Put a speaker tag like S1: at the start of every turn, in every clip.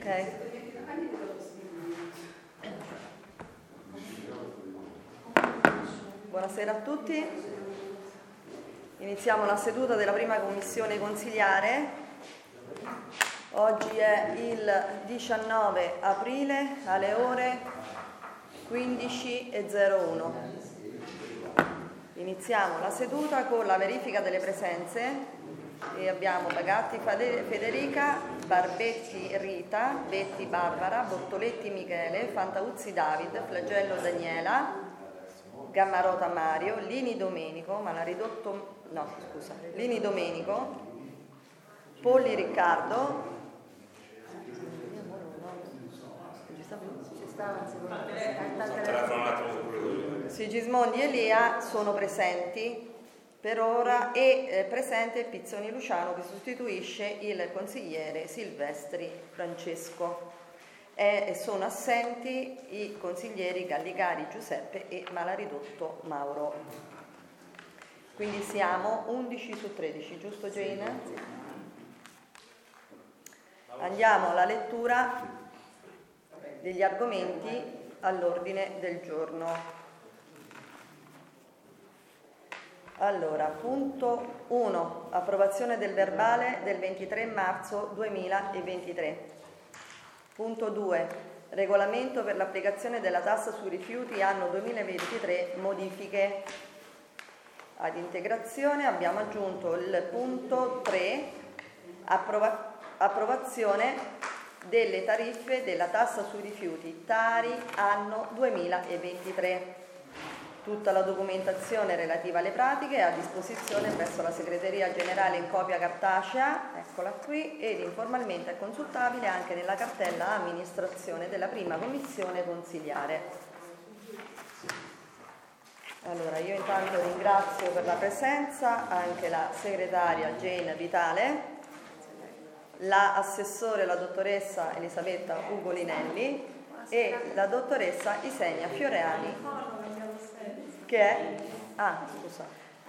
S1: Ok. Buonasera a tutti. Iniziamo la seduta della prima commissione consiliare. Oggi è il 19 aprile alle ore 15:01. Iniziamo la seduta con la verifica delle presenze e abbiamo Bagatti Federica, Barbetti Rita, Betti Barbara, Bortoletti Michele, Fantauzzi David, Flagello Daniela, Gammarota Mario, Lini Domenico, Polli Riccardo, Sigismondi Elia sono presenti per ora e presente Pizzoni Luciano che sostituisce il consigliere Silvestri Francesco. Sono assenti i consiglieri Gallicari Giuseppe e Malaridotto Mauro. Quindi siamo 11 su 13, giusto Jane? Andiamo alla lettura degli argomenti all'ordine del giorno. Allora, punto 1, approvazione del verbale del 23 marzo 2023. Punto 2, regolamento per l'applicazione della tassa sui rifiuti anno 2023, modifiche. Ad integrazione abbiamo aggiunto il punto 3, approvazione delle tariffe della tassa sui rifiuti Tari anno 2023. Tutta la documentazione relativa alle pratiche è a disposizione presso la Segreteria Generale in copia cartacea, eccola qui, ed informalmente è consultabile anche nella cartella amministrazione della prima commissione consiliare. Allora, io intanto ringrazio per la presenza anche la segretaria Jane Vitale, la assessore, la dottoressa Elisabetta Ugolinelli e la dottoressa Isenia Fioreani, che è? Ah, scusa.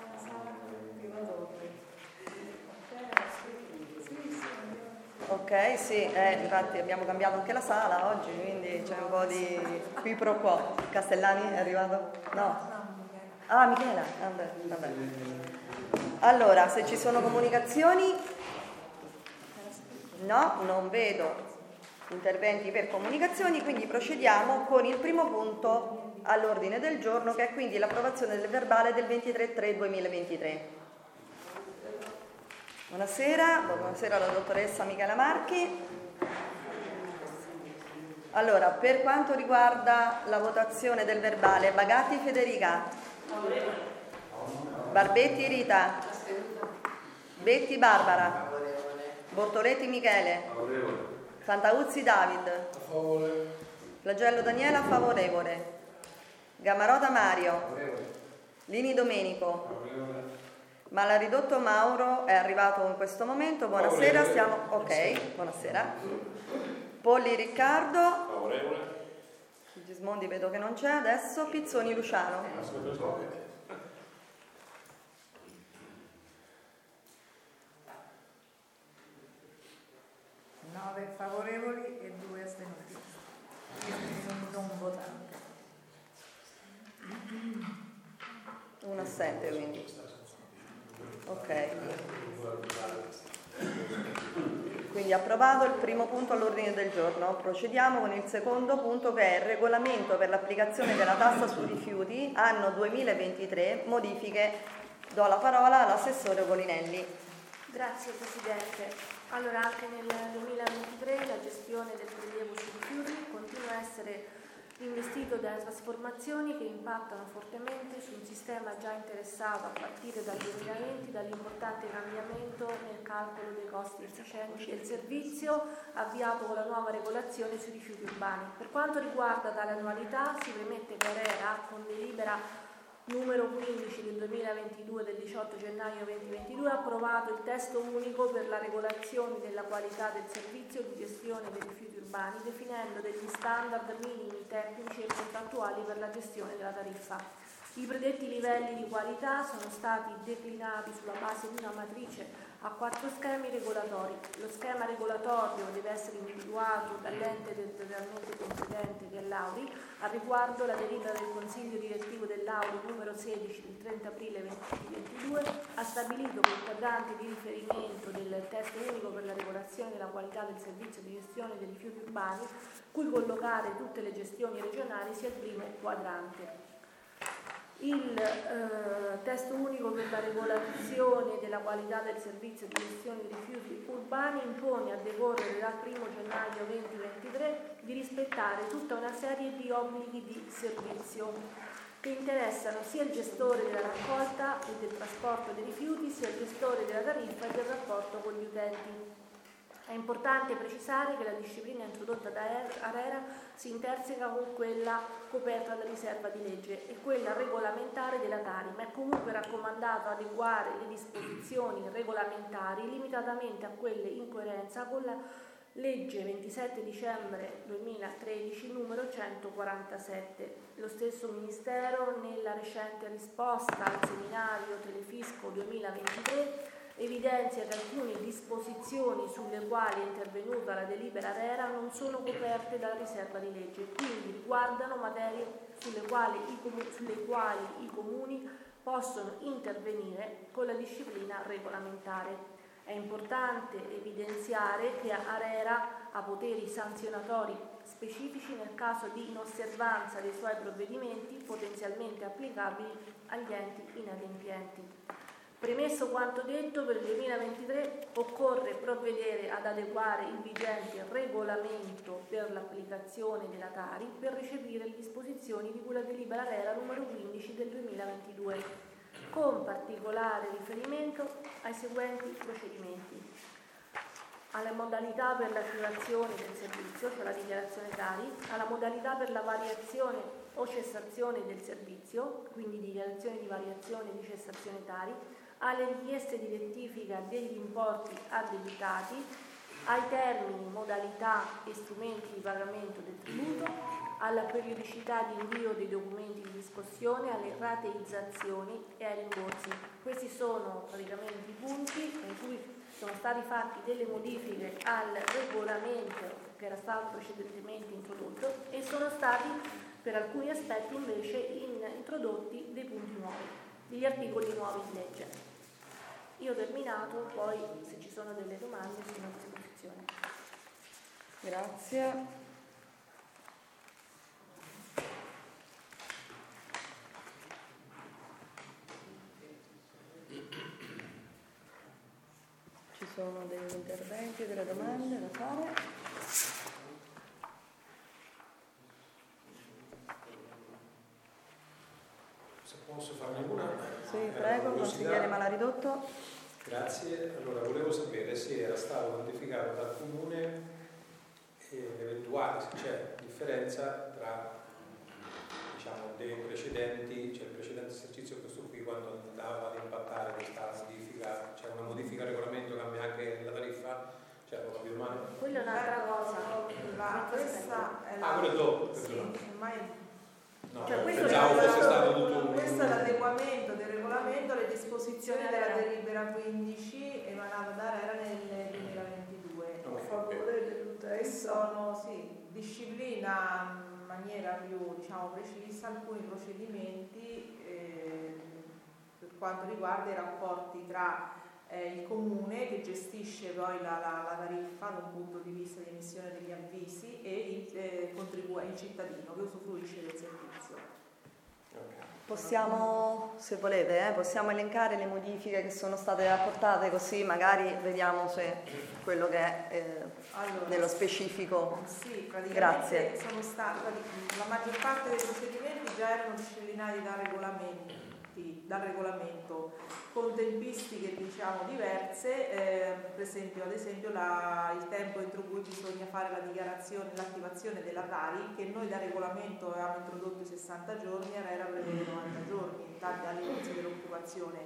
S1: Ok, sì, infatti abbiamo cambiato anche la sala oggi, quindi c'è un po' di qui pro quo. Castellani è arrivato? No. Ah, Michela. Vabbè. Allora, se ci sono comunicazioni? No, non vedo interventi per comunicazioni, quindi procediamo con il primo punto all'ordine del giorno, che è quindi l'approvazione del verbale del 23/3/2023. Buonasera alla dottoressa Michela Marchi. Allora, per quanto riguarda la votazione del verbale, Bagatti Federica, Barbetti Rita, Betti Barbara, Bortoletti Michele, Fantauzzi David, Flagello Daniela favorevole, Gammarota Mario, Lini Domenico, Malaridotto Mauro è arrivato in questo momento. Buonasera, siamo ok, buonasera. Polli Riccardo, Sigismondi vedo che non c'è adesso. Pizzoni Luciano.
S2: 9 favorevoli e 2 astenuti. Non votanti.
S1: Un assente quindi. Ok. Quindi approvato il primo punto all'ordine del giorno. Procediamo con il secondo punto, che è il regolamento per l'applicazione della tassa sui rifiuti anno 2023, modifiche. Do la parola all'assessore Colinelli.
S3: Grazie Presidente. Allora, anche nel 2023 la gestione del prelievo sui rifiuti continua a essere investito da trasformazioni che impattano fortemente su un sistema già interessato a partire dal 2020 dall'importante cambiamento nel calcolo dei costi efficienti del servizio avviato con la nuova regolazione sui rifiuti urbani. Per quanto riguarda tale annualità, si premette che ARERA, con delibera numero 15 del 2022 del 18 gennaio 2022 ha approvato il testo unico per la regolazione della qualità del servizio di gestione dei rifiuti urbani, definendo degli standard minimi tecnici e contrattuali per la gestione della tariffa. I predetti livelli di qualità sono stati declinati sulla base di una matrice a 4 schemi regolatori. Lo schema regolatorio deve essere individuato dall'ente territorialmente competente che è l'AURI. Al riguardo la delibera del Consiglio direttivo dell'AURI numero 16 del 30 aprile 2022 ha stabilito che il quadrante di riferimento del testo unico per la regolazione della qualità del servizio di gestione dei rifiuti urbani, cui collocare tutte le gestioni regionali, sia il primo quadrante. Il testo unico per la regolazione della qualità del servizio di gestione dei rifiuti urbani impone a decorrere dal 1 gennaio 2023 di rispettare tutta una serie di obblighi di servizio che interessano sia il gestore della raccolta e del trasporto dei rifiuti, sia il gestore della tariffa e del rapporto con gli utenti. È importante precisare che la disciplina introdotta da ARERA si interseca con quella coperta da riserva di legge e quella regolamentare della TARI, ma è comunque raccomandato adeguare le disposizioni regolamentari limitatamente a quelle in coerenza con la legge 27 dicembre 2013 numero 147. Lo stesso Ministero, nella recente risposta al seminario Telefisco 2023, evidenzia che alcune disposizioni sulle quali è intervenuta la delibera ARERA non sono coperte dalla riserva di legge, quindi riguardano materie sulle quali i comuni possono intervenire con la disciplina regolamentare. È importante evidenziare che ARERA ha poteri sanzionatori specifici nel caso di inosservanza dei suoi provvedimenti potenzialmente applicabili agli enti inadempienti. Premesso quanto detto, per il 2023 occorre provvedere ad adeguare il vigente regolamento per l'applicazione della TARI per recepire le disposizioni di cui la delibera ARERA numero 15 del 2022, con particolare riferimento ai seguenti procedimenti: alle modalità per l'attivazione del servizio, cioè la dichiarazione TARI, alla modalità per la variazione o cessazione del servizio, quindi dichiarazione di variazione e di cessazione TARI, alle richieste di rettifica degli importi addebitati, ai termini, modalità e strumenti di pagamento del tributo, alla periodicità di invio dei documenti di riscossione, alle rateizzazioni e ai rimborsi. Questi sono praticamente i punti in cui sono stati fatti delle modifiche al regolamento che era stato precedentemente introdotto e sono stati per alcuni aspetti invece introdotti dei punti nuovi, degli articoli nuovi di legge. Io ho terminato, poi se ci sono delle domande sono a disposizione.
S1: Grazie. Ci sono degli interventi, delle domande da fare?
S4: Posso farne una?
S1: Sì, prego, consigliere Malaridotto.
S4: Grazie. Allora, volevo sapere se era stato notificato dal Comune l'eventuale, se c'è differenza tra, diciamo, dei precedenti, cioè il precedente esercizio, questo qui, quando andava ad impattare questa modifica, c'è una modifica al regolamento, cambia anche la tariffa, cioè lo capito male?
S3: Quella è un'altra cosa.
S2: Questa è
S4: Ah, quello è dopo,
S2: sì, ormai
S4: no,
S3: cioè,
S4: pensavo fosse stato tutto
S2: questo è l'adeguamento del regolamento alle disposizioni della delibera 15 emanata da ARERA nel 2022.
S4: Ok.
S2: A favore di tutto sono, sì, disciplina in maniera più, diciamo, precisa alcuni procedimenti per quanto riguarda i rapporti tra il comune, che gestisce poi la tariffa da un punto di vista di emissione degli avvisi, e il cittadino che usufruisce del servizio.
S1: Possiamo, se volete, possiamo elencare le modifiche che sono state apportate, così magari vediamo se quello che è
S2: Allora,
S1: nello specifico.
S2: sì, praticamente
S1: Grazie.
S2: sono stati, la maggior parte dei procedimenti già erano disciplinati dal regolamento con tempistiche, diciamo, diverse, per esempio, il tempo entro cui bisogna fare la dichiarazione, l'attivazione della TARI, che noi da regolamento avevamo introdotto i 60 giorni, ARERA prevede 90 giorni dall'inizio dell'occupazione.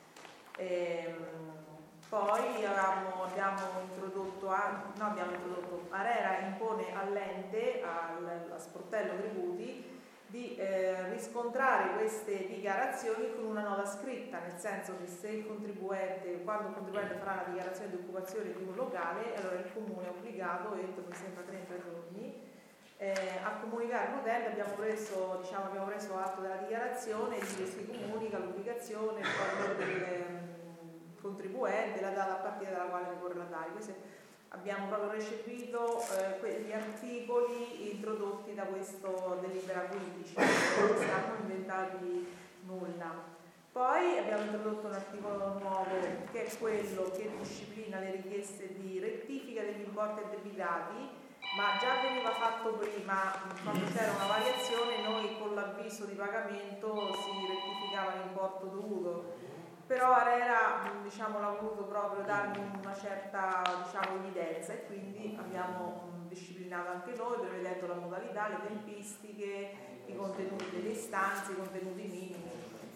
S2: Poi abbiamo introdotto, ARERA impone all'ente, al sportello tributi, di riscontrare queste dichiarazioni con una nota scritta, nel senso che se il contribuente, quando il contribuente farà la dichiarazione di occupazione di un locale, allora il comune è obbligato entro, mi sembra, 30 giorni a comunicare all'utente. Abbiamo preso atto della dichiarazione, di che si comunica l'ubicazione, il numero del contribuente, la data a partire dalla quale ricorre la TARI. Abbiamo proprio recepito quegli articoli introdotti da questo delibera 15, non siamo inventati nulla. Poi abbiamo introdotto un articolo nuovo che è quello che disciplina le richieste di rettifica degli importi addebitati, ma già veniva fatto prima, quando c'era una variazione noi con l'avviso di pagamento si rettificava l'importo dovuto. Però ARERA l'ha voluto proprio dargli una certa evidenza e quindi abbiamo disciplinato anche noi, prevedendo la modalità, le tempistiche, i contenuti delle istanze, i contenuti minimi.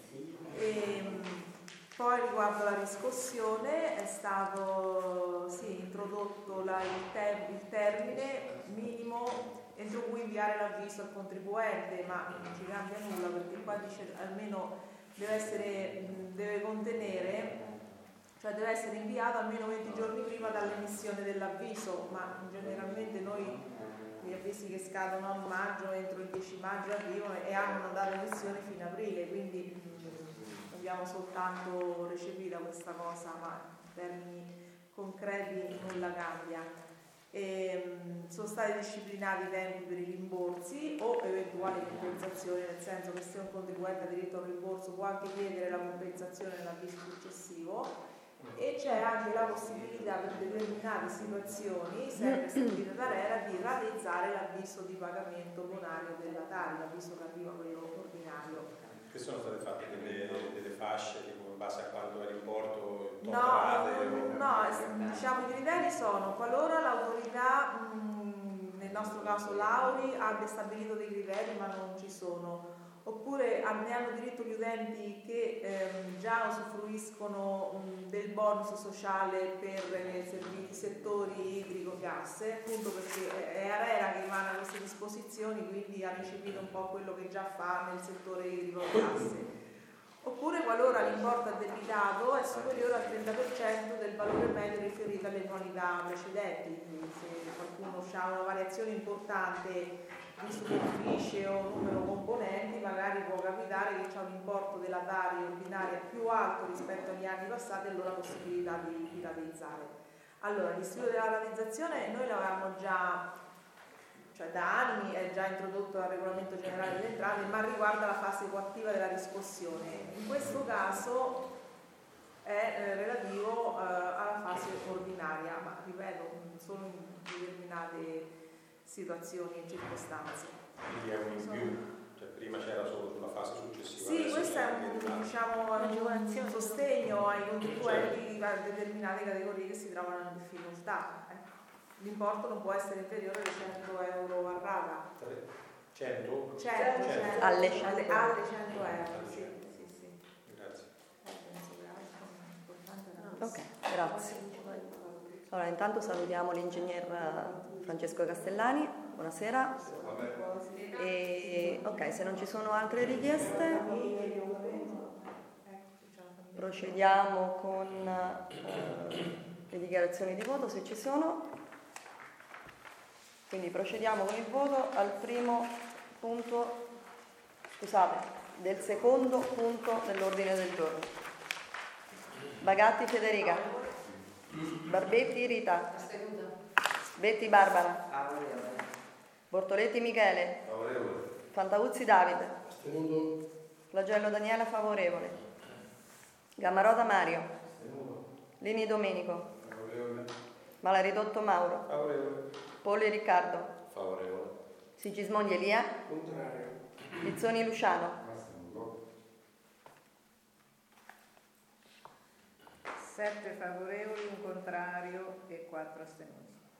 S2: Poi riguardo la riscossione è stato introdotto il termine minimo entro cui inviare l'avviso al contribuente, ma non ci cambia nulla perché qua dice almeno deve essere inviato almeno 20 giorni prima dall'emissione dell'avviso, ma generalmente noi gli avvisi che scadono a maggio, entro il 10 maggio arrivano e hanno una data di emissione fino a aprile, quindi abbiamo soltanto recepita questa cosa, ma in termini concreti nulla cambia. Sono stati disciplinati i tempi per i rimborsi o eventuali compensazioni, nel senso che se un contribuente ha diritto a un rimborso può anche chiedere la compensazione nell'avviso successivo, e c'è anche la possibilità per determinate situazioni, sempre stabilita da ARERA, di realizzare l'avviso di pagamento bonario della TARI, l'avviso che arriva quello ordinario.
S4: Che sono state fatte delle fasce tipo in base a quanto è l'importo?
S2: I criteri sono qualora l'autorità, nel nostro caso l'AURI, abbia stabilito dei criteri ma non ci sono, oppure ne hanno diritto gli utenti che già usufruiscono del bonus sociale per i settori idrico-gas, appunto perché è ARERA che emana queste disposizioni, quindi ha recepito un po' quello che già fa nel settore idrico-gas. Oppure qualora l'importo addebitato è superiore al 30% del valore medio riferito alle annualità precedenti, quindi se qualcuno ha una variazione importante di superficie o numero componenti, magari può capitare che c'è un importo della TARI ordinaria più alto rispetto agli anni passati e allora possibilità di rateizzare. Allora, l'istituto della rateizzazione noi l'avevamo già, da anni è già introdotto dal regolamento generale delle entrate, ma riguarda la fase coattiva della riscossione. In questo caso è relativo alla fase ordinaria, ma ripeto, solo in determinate situazioni e circostanze.
S4: Quindi è un in più, prima c'era solo sulla fase successiva.
S2: Sì, questo è un sostegno ai contribuenti di determinate categorie che si trovano in difficoltà. L'importo non può essere inferiore ai 100 euro a rata.
S4: 100?
S2: 100.
S1: Alle 100
S2: euro, sì.
S4: Grazie.
S1: Ok, grazie. Allora, intanto salutiamo l'ingegner Francesco Castellani, buonasera. Ok, se non ci sono altre richieste, procediamo con le dichiarazioni di voto, se ci sono. Quindi procediamo con il voto al primo punto, del secondo punto dell'ordine del giorno. Bagatti Federica. Barbetti Rita. Betti Barbara. Bortoletti Michele. Fantauzzi Davide. Flagello Daniela favorevole. Gammarota Mario. Lini Domenico. Malaridotto Mauro.
S4: Favorevole.
S1: Polli Riccardo.
S4: Favorevole.
S1: Sigismondi Elia.
S4: Contrario.
S1: Pizzoni Luciano.
S5: Astenuto.
S6: 7 favorevoli, un contrario e 4 astenuti.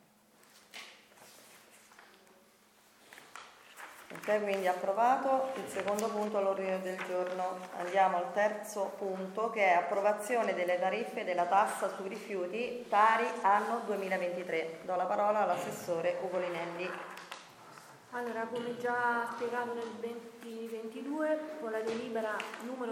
S1: Ok, quindi approvato il secondo punto all'ordine del giorno. Andiamo al terzo punto, che è approvazione delle tariffe della tassa sui rifiuti TARI anno 2023. Do la parola all'assessore Ugo Linelli.
S3: Allora, come già spiegato nel 2022, con la delibera numero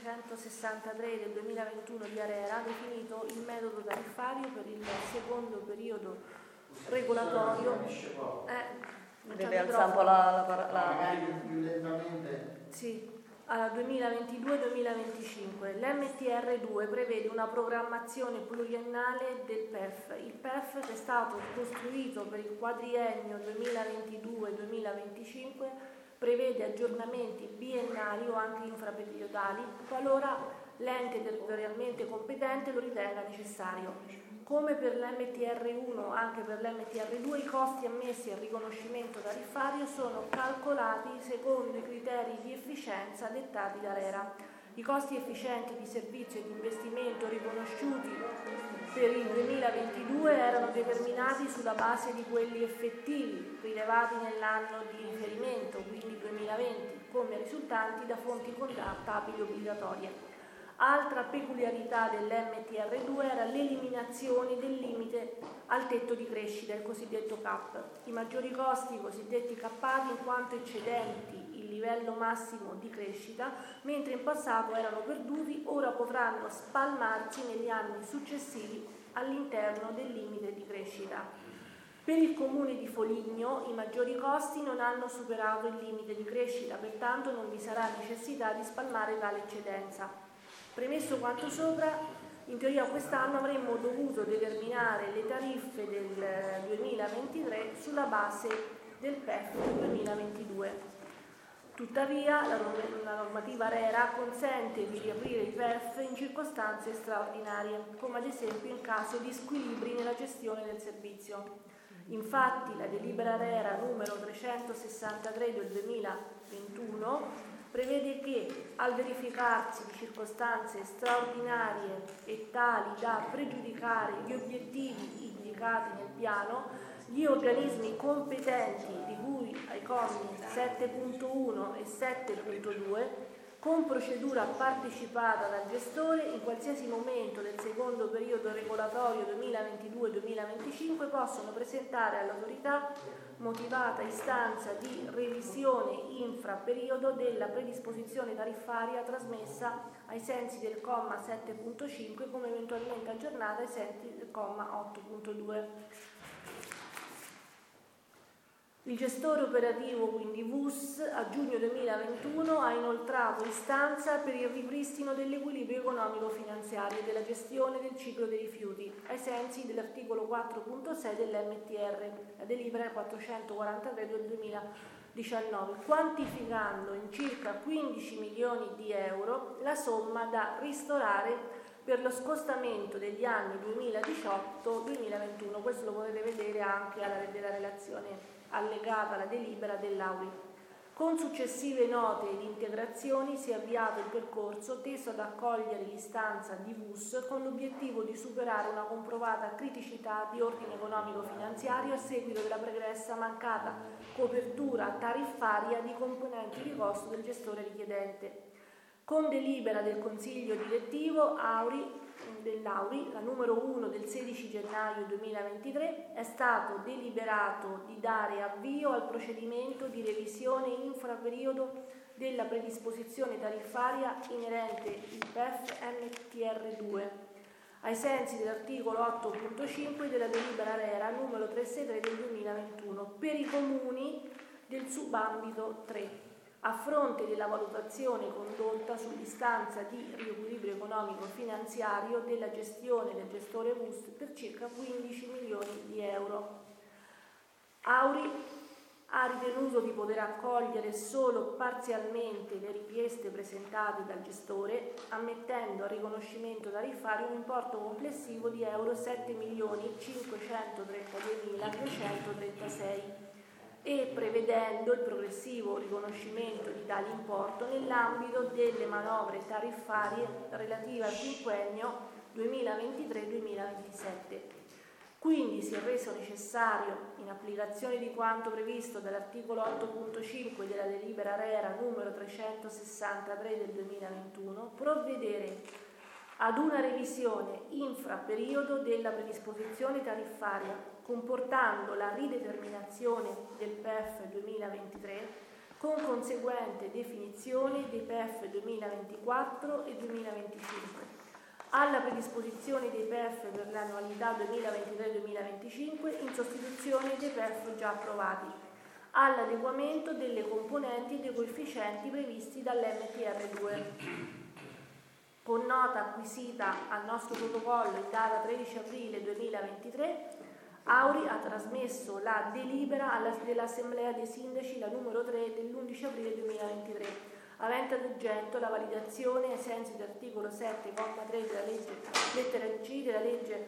S3: 363 del 2021 di ARERA ha definito il metodo tariffario per il secondo periodo regolatorio.
S1: Deve alzare un po' la...
S5: più lentamente.
S3: Sì. Allora, 2022-2025. L'MTR2 prevede una programmazione pluriennale del PEF. Il PEF, che è stato costruito per il quadriennio 2022-2025, prevede aggiornamenti biennali o anche infraperiodali qualora l'ente territorialmente competente lo ritenga necessario. Come per l'MTR1, anche per l'MTR2 i costi ammessi al riconoscimento tariffario sono calcolati secondo i criteri di efficienza dettati da ARERA. I costi efficienti di servizio e di investimento riconosciuti per il 2022 erano determinati sulla base di quelli effettivi rilevati nell'anno di riferimento, quindi 2020, come risultanti da fonti contabili obbligatorie. Altra peculiarità dell'MTR2 era l'eliminazione del limite al tetto di crescita, il cosiddetto CAP. I maggiori costi, i cosiddetti cappati, in quanto eccedenti il livello massimo di crescita, mentre in passato erano perduti, ora potranno spalmarsi negli anni successivi all'interno del limite di crescita. Per il comune di Foligno i maggiori costi non hanno superato il limite di crescita, pertanto non vi sarà necessità di spalmare tale eccedenza. Premesso quanto sopra, in teoria quest'anno avremmo dovuto determinare le tariffe del 2023 sulla base del PEF del 2022. Tuttavia, la normativa ARERA consente di riaprire il PEF in circostanze straordinarie, come ad esempio in caso di squilibri nella gestione del servizio. Infatti, la delibera ARERA numero 363 del 2021 prevede che, al verificarsi di circostanze straordinarie e tali da pregiudicare gli obiettivi indicati nel piano, gli organismi competenti di cui ai commi 7.1 e 7.2, con procedura partecipata dal gestore, in qualsiasi momento del secondo periodo regolatorio 2022-2025 possono presentare all'autorità motivata istanza di revisione infraperiodo della predisposizione tariffaria trasmessa ai sensi del comma 7.5 come eventualmente aggiornata ai sensi del comma 8.2. Il gestore operativo, quindi VUS, a giugno 2021 ha inoltrato istanza per il ripristino dell'equilibrio economico-finanziario e della gestione del ciclo dei rifiuti, ai sensi dell'articolo 4.6 dell'MTR, la delibera 443 del 2019, quantificando in circa 15 milioni di euro la somma da ristorare per lo scostamento degli anni 2018-2021. Questo lo potete vedere anche della relazione allegata alla delibera dell'Auli. Con successive note ed integrazioni si è avviato il percorso teso ad accogliere l'istanza di VUS con l'obiettivo di superare una comprovata criticità di ordine economico-finanziario a seguito della pregressa mancata copertura tariffaria di componenti di costo del gestore richiedente. Con delibera del Consiglio direttivo dell'Auri, la numero 1 del 16 gennaio 2023, è stato deliberato di dare avvio al procedimento di revisione infraperiodo della predisposizione tariffaria inerente il PEF MTR2, ai sensi dell'articolo 8.5 della delibera ARERA numero 363 del 2021, per i comuni del subambito 3. A fronte della valutazione condotta sull'istanza di riequilibrio economico-finanziario della gestione del gestore VUS per circa 15 milioni di euro. Auri ha ritenuto di poter accogliere solo parzialmente le richieste presentate dal gestore, ammettendo a riconoscimento tariffario un importo complessivo di euro 7.532.336 e prevedendo il progressivo riconoscimento di tale importo nell'ambito delle manovre tariffarie relative al quinquennio 2023-2027. Quindi si è reso necessario, in applicazione di quanto previsto dall'articolo 8.5 della delibera ARERA numero 363 del 2021, provvedere ad una revisione infraperiodo della predisposizione tariffaria, comportando la rideterminazione del PEF 2023 con conseguente definizione dei PEF 2024 e 2025, alla predisposizione dei PEF per l'annualità 2023-2025 in sostituzione dei PEF già approvati, all'adeguamento delle componenti dei coefficienti previsti dall'MTR2. Con nota acquisita al nostro protocollo in data 13 aprile 2023, Auri ha trasmesso la delibera dell'Assemblea dei Sindaci, la numero 3 dell'11 aprile 2023, avente ad oggetto la validazione ai sensi dell'articolo 7, comma 3 della legge lettera C della legge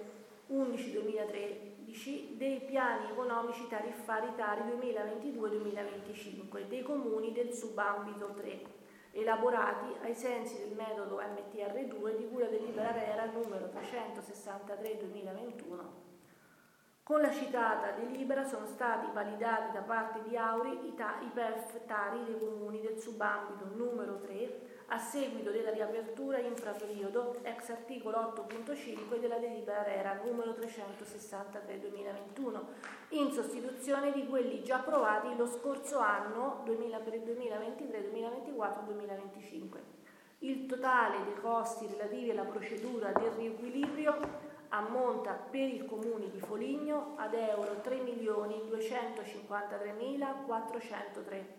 S3: 11/2013 dei piani economici tariffari Tari 2022-2025 dei comuni del subambito 3, elaborati ai sensi del metodo MTR2 di cui la delibera ARERA numero 363/2021. Con la citata delibera sono stati validati da parte di Auri i PEF Tari dei comuni del subambito numero 3 a seguito della riapertura infraperiodo ex articolo 8.5 della delibera ARERA numero 363/2021, in sostituzione di quelli già approvati lo scorso anno 2023, 2024 e 2025. Il totale dei costi relativi alla procedura del riequilibrio ammonta per il comune di Foligno ad euro 3.253.403,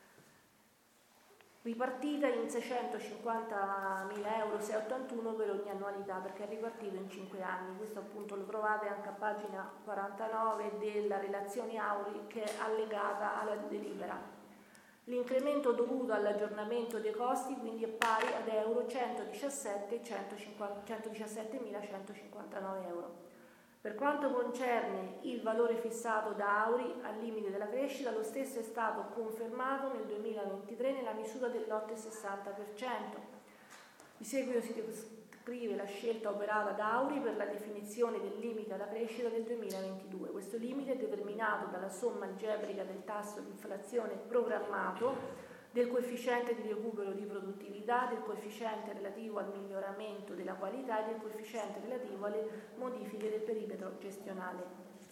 S3: ripartita in 650.000 euro 681 per ogni annualità, perché è ripartito in 5 anni. Questo appunto lo trovate anche a pagina 49 della relazione Auri, che è allegata alla delibera. L'incremento dovuto all'aggiornamento dei costi quindi è pari ad euro 117.159 euro. Per quanto concerne il valore fissato da Auri al limite della crescita, lo stesso è stato confermato nel 2023 nella misura dell'8,60%. Di seguito si descrive la scelta operata da Auri per la definizione del limite alla crescita del 2022. Questo limite è determinato dalla somma algebrica del tasso di inflazione programmato, del coefficiente di recupero di produttività, del coefficiente relativo al miglioramento della qualità e del coefficiente relativo alle modifiche del perimetro gestionale.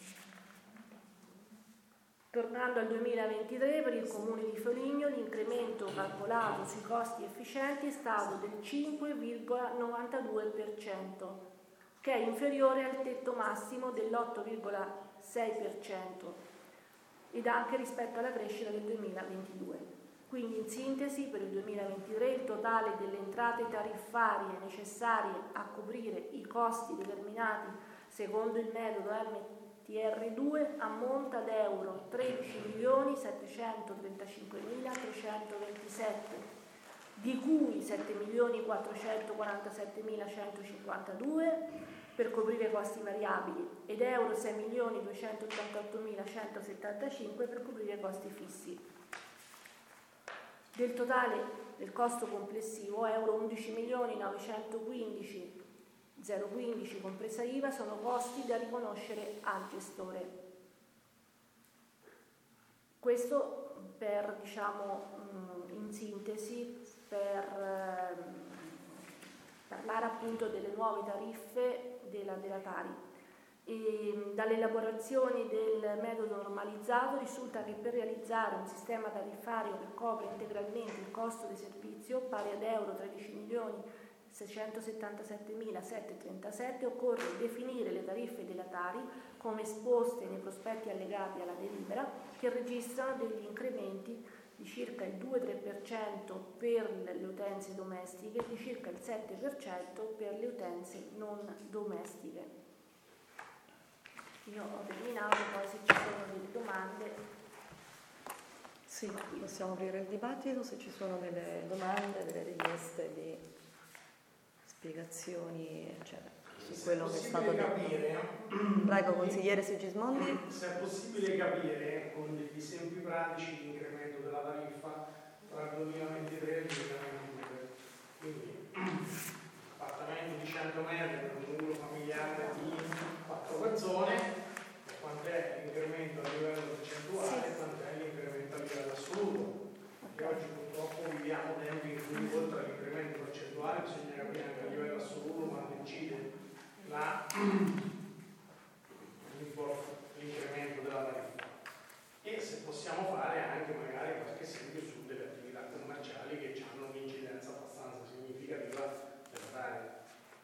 S3: Tornando al 2023, per il comune di Foligno l'incremento calcolato sui costi efficienti è stato del 5,92%, che è inferiore al tetto massimo dell'8,6% ed anche rispetto alla crescita del 2022. Quindi in sintesi per il 2023 il totale delle entrate tariffarie necessarie a coprire i costi determinati secondo il metodo MTR2 ammonta ad euro 13.735.327, di cui 7.447.152 per coprire costi variabili ed euro 6.288.175 per coprire costi fissi. Del totale del costo complessivo, euro 11.915.015 compresa IVA, sono costi da riconoscere al gestore. Questo per, in sintesi, per parlare appunto delle nuove tariffe della Tari. Dalle elaborazioni del metodo normalizzato risulta che per realizzare un sistema tariffario che copre integralmente il costo del servizio pari ad euro 13.677.737 occorre definire le tariffe della Tari come esposte nei prospetti allegati alla delibera, che registrano degli incrementi di circa il 2-3% per le utenze domestiche e di circa il 7% per le utenze non domestiche. Io ho terminato, poi se ci sono delle domande.
S1: Sì, possiamo aprire il dibattito se ci sono delle domande, delle richieste di spiegazioni, eccetera, su quello che è stato
S7: capire,
S1: Prego, consigliere Sigismondi.
S7: Se è possibile capire con degli esempi pratici l'incremento della tariffa tra il 2023 e il 2022. Quindi, appartamento di 100 metri per un numero familiare di 4 persone, quant'è l'incremento a livello percentuale e quant'è l'incremento a livello assoluto. Perché oggi purtroppo viviamo tempi in cui oltre all'incremento percentuale bisogna capire anche a livello assoluto l'incremento della tariffa, e se possiamo fare anche magari qualche esempio su delle attività commerciali che hanno un'incidenza abbastanza significativa dell'area.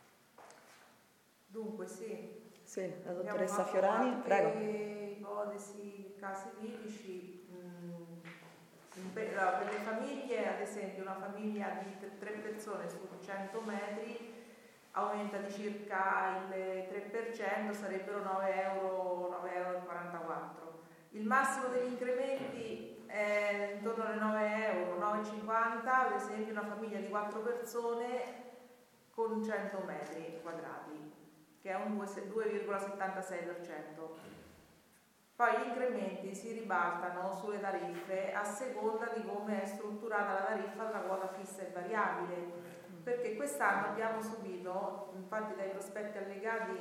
S2: Dunque sì.
S1: Sì, la dottoressa Fiorani, prego.
S2: Ipotesi, casi tipici. Per le famiglie, ad esempio, una famiglia di 3 persone su 100 metri aumenta di circa il 3%, sarebbero 9,44 euro. Il massimo degli incrementi è intorno alle 9 euro, 9,50, ad esempio una famiglia di 4 persone con 100 metri quadrati, che è un 2,76%. Poi gli incrementi si ribaltano sulle tariffe a seconda di come è strutturata la tariffa tra quota fissa e variabile, perché quest'anno abbiamo subito, infatti dai prospetti allegati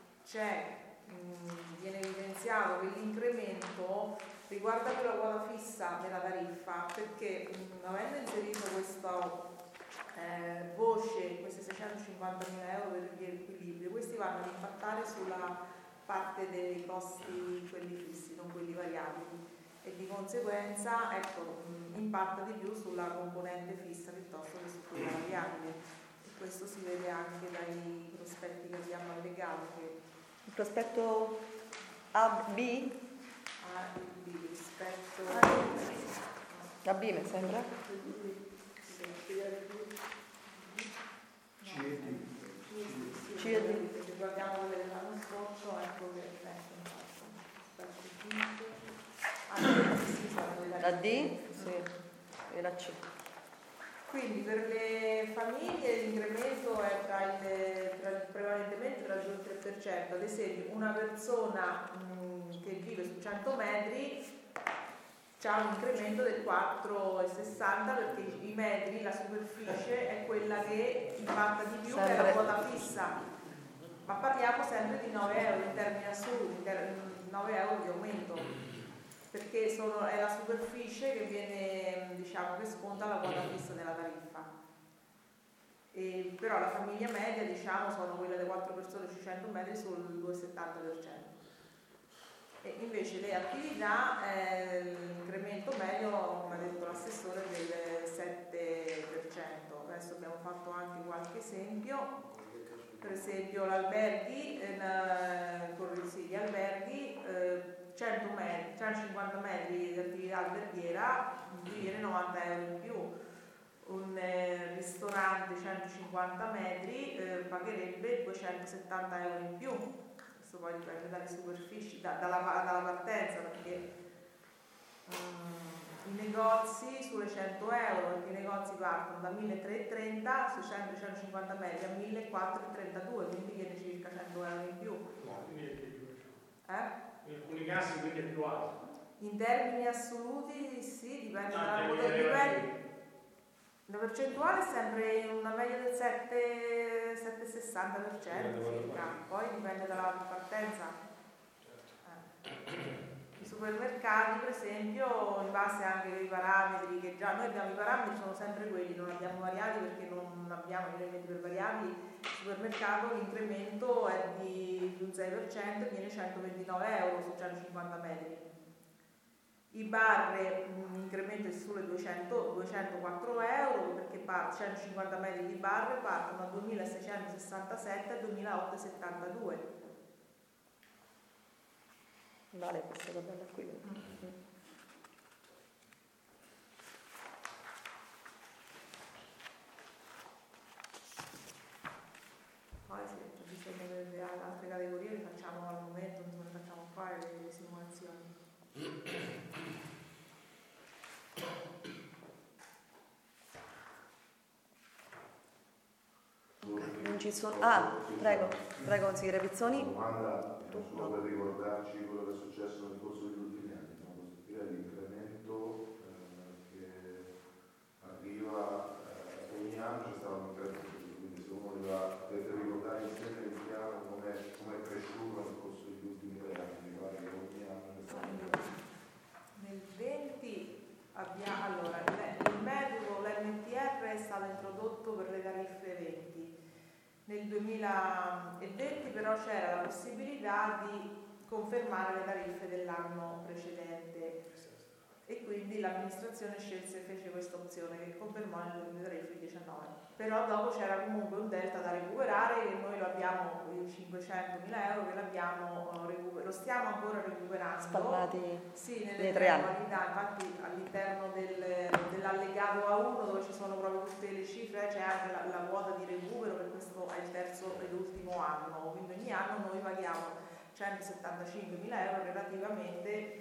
S2: viene evidenziato che l'incremento riguarda più la quota fissa della tariffa, perché avendo inserito questa voce, questi 650.000 euro per il riequilibrio, questi vanno ad impattare sulla parte dei costi, quelli fissi, non quelli variabili, e di conseguenza impatta di più sulla componente fissa piuttosto che su quella variabile, e questo si vede anche dai prospetti che abbiamo allegato.
S1: Il prospetto AB?
S2: Rispetto
S1: AB mi sembra?
S2: Se guardiamo quelle dell'anno scorso, ecco che
S1: la D? Sì, e la C.
S2: Quindi per le famiglie l'incremento è prevalentemente tra il 2 e il 3%, ad esempio una persona che vive su 100 metri ha un incremento del 4,60, perché i metri, la superficie è quella che impatta di più, che è la quota fissa, ma parliamo sempre di 9 euro in termini assoluti, 9 euro di aumento, perché è la superficie che viene, che sconta la quota fissa della tariffa. Però la famiglia media, sono quelle delle 4 persone su 100 metri sul 2,70%. E invece le attività, l'incremento medio, come ha detto l'assessore, è del 7%. Adesso abbiamo fatto anche qualche esempio, per esempio l'alberghi, gli alberghi, 150 metri di attività alberghiera viene 90 euro in più, un ristorante 150 metri pagherebbe 270 euro in più. Questo poi dipende dalle superfici, dalla partenza, perché i negozi sulle 100 euro, perché i negozi partono da 1.330 su 150 metri a 1.432, quindi viene circa 100 euro in più.
S7: In alcuni casi quindi è più alto.
S2: In termini assoluti sì, dipende dalla la percentuale è sempre una media del 7,60% circa, poi dipende dalla partenza. I supermercati per esempio, in base anche ai parametri che già noi abbiamo, i parametri sono sempre quelli, non abbiamo variati perché non abbiamo elementi per variabili. Il supermercato l'incremento è di un 6% e viene 129 euro su 150 metri. I bar, un incremento sulle 204 euro, perché 150 metri di bar partono da 2.667 a 2.872.
S1: Vale questa tabella qui.
S2: Poi se bisogna vedere altre categorie le facciamo al momento, non le facciamo fare le simulazioni.
S1: Non ci sono. Prego, consigliere Pizzoni.
S8: Domanda solo per ricordarci quello che è successo nel corso degli ultimi anni, l'incremento che arriva ogni anno, c'è stato un incremento, quindi se uno deve ricordare insieme il piano come è cresciuto nel corso degli ultimi 3 anni, mi pare che ogni anno c'è stato un incremento.
S2: Nel 20 allora il metodo, l'MTR è stato introdotto per le tariffe 20. Nel 2020 però c'era la possibilità di confermare le tariffe dell'anno precedente e quindi l'amministrazione fece questa opzione che confermò le tariffe del 19. Però dopo c'era comunque un delta da recuperare e noi lo abbiamo, i 500.000 euro che lo stiamo ancora recuperando.
S1: Spallati
S2: sì,
S1: nei
S2: nelle
S1: 3 anni.
S2: annualità, infatti all'interno dell'allegato A1 dove ci sono proprio tutte le cifre c'è anche la quota di recupero, per questo è il terzo ed ultimo anno, quindi ogni anno noi paghiamo 175.000 euro relativamente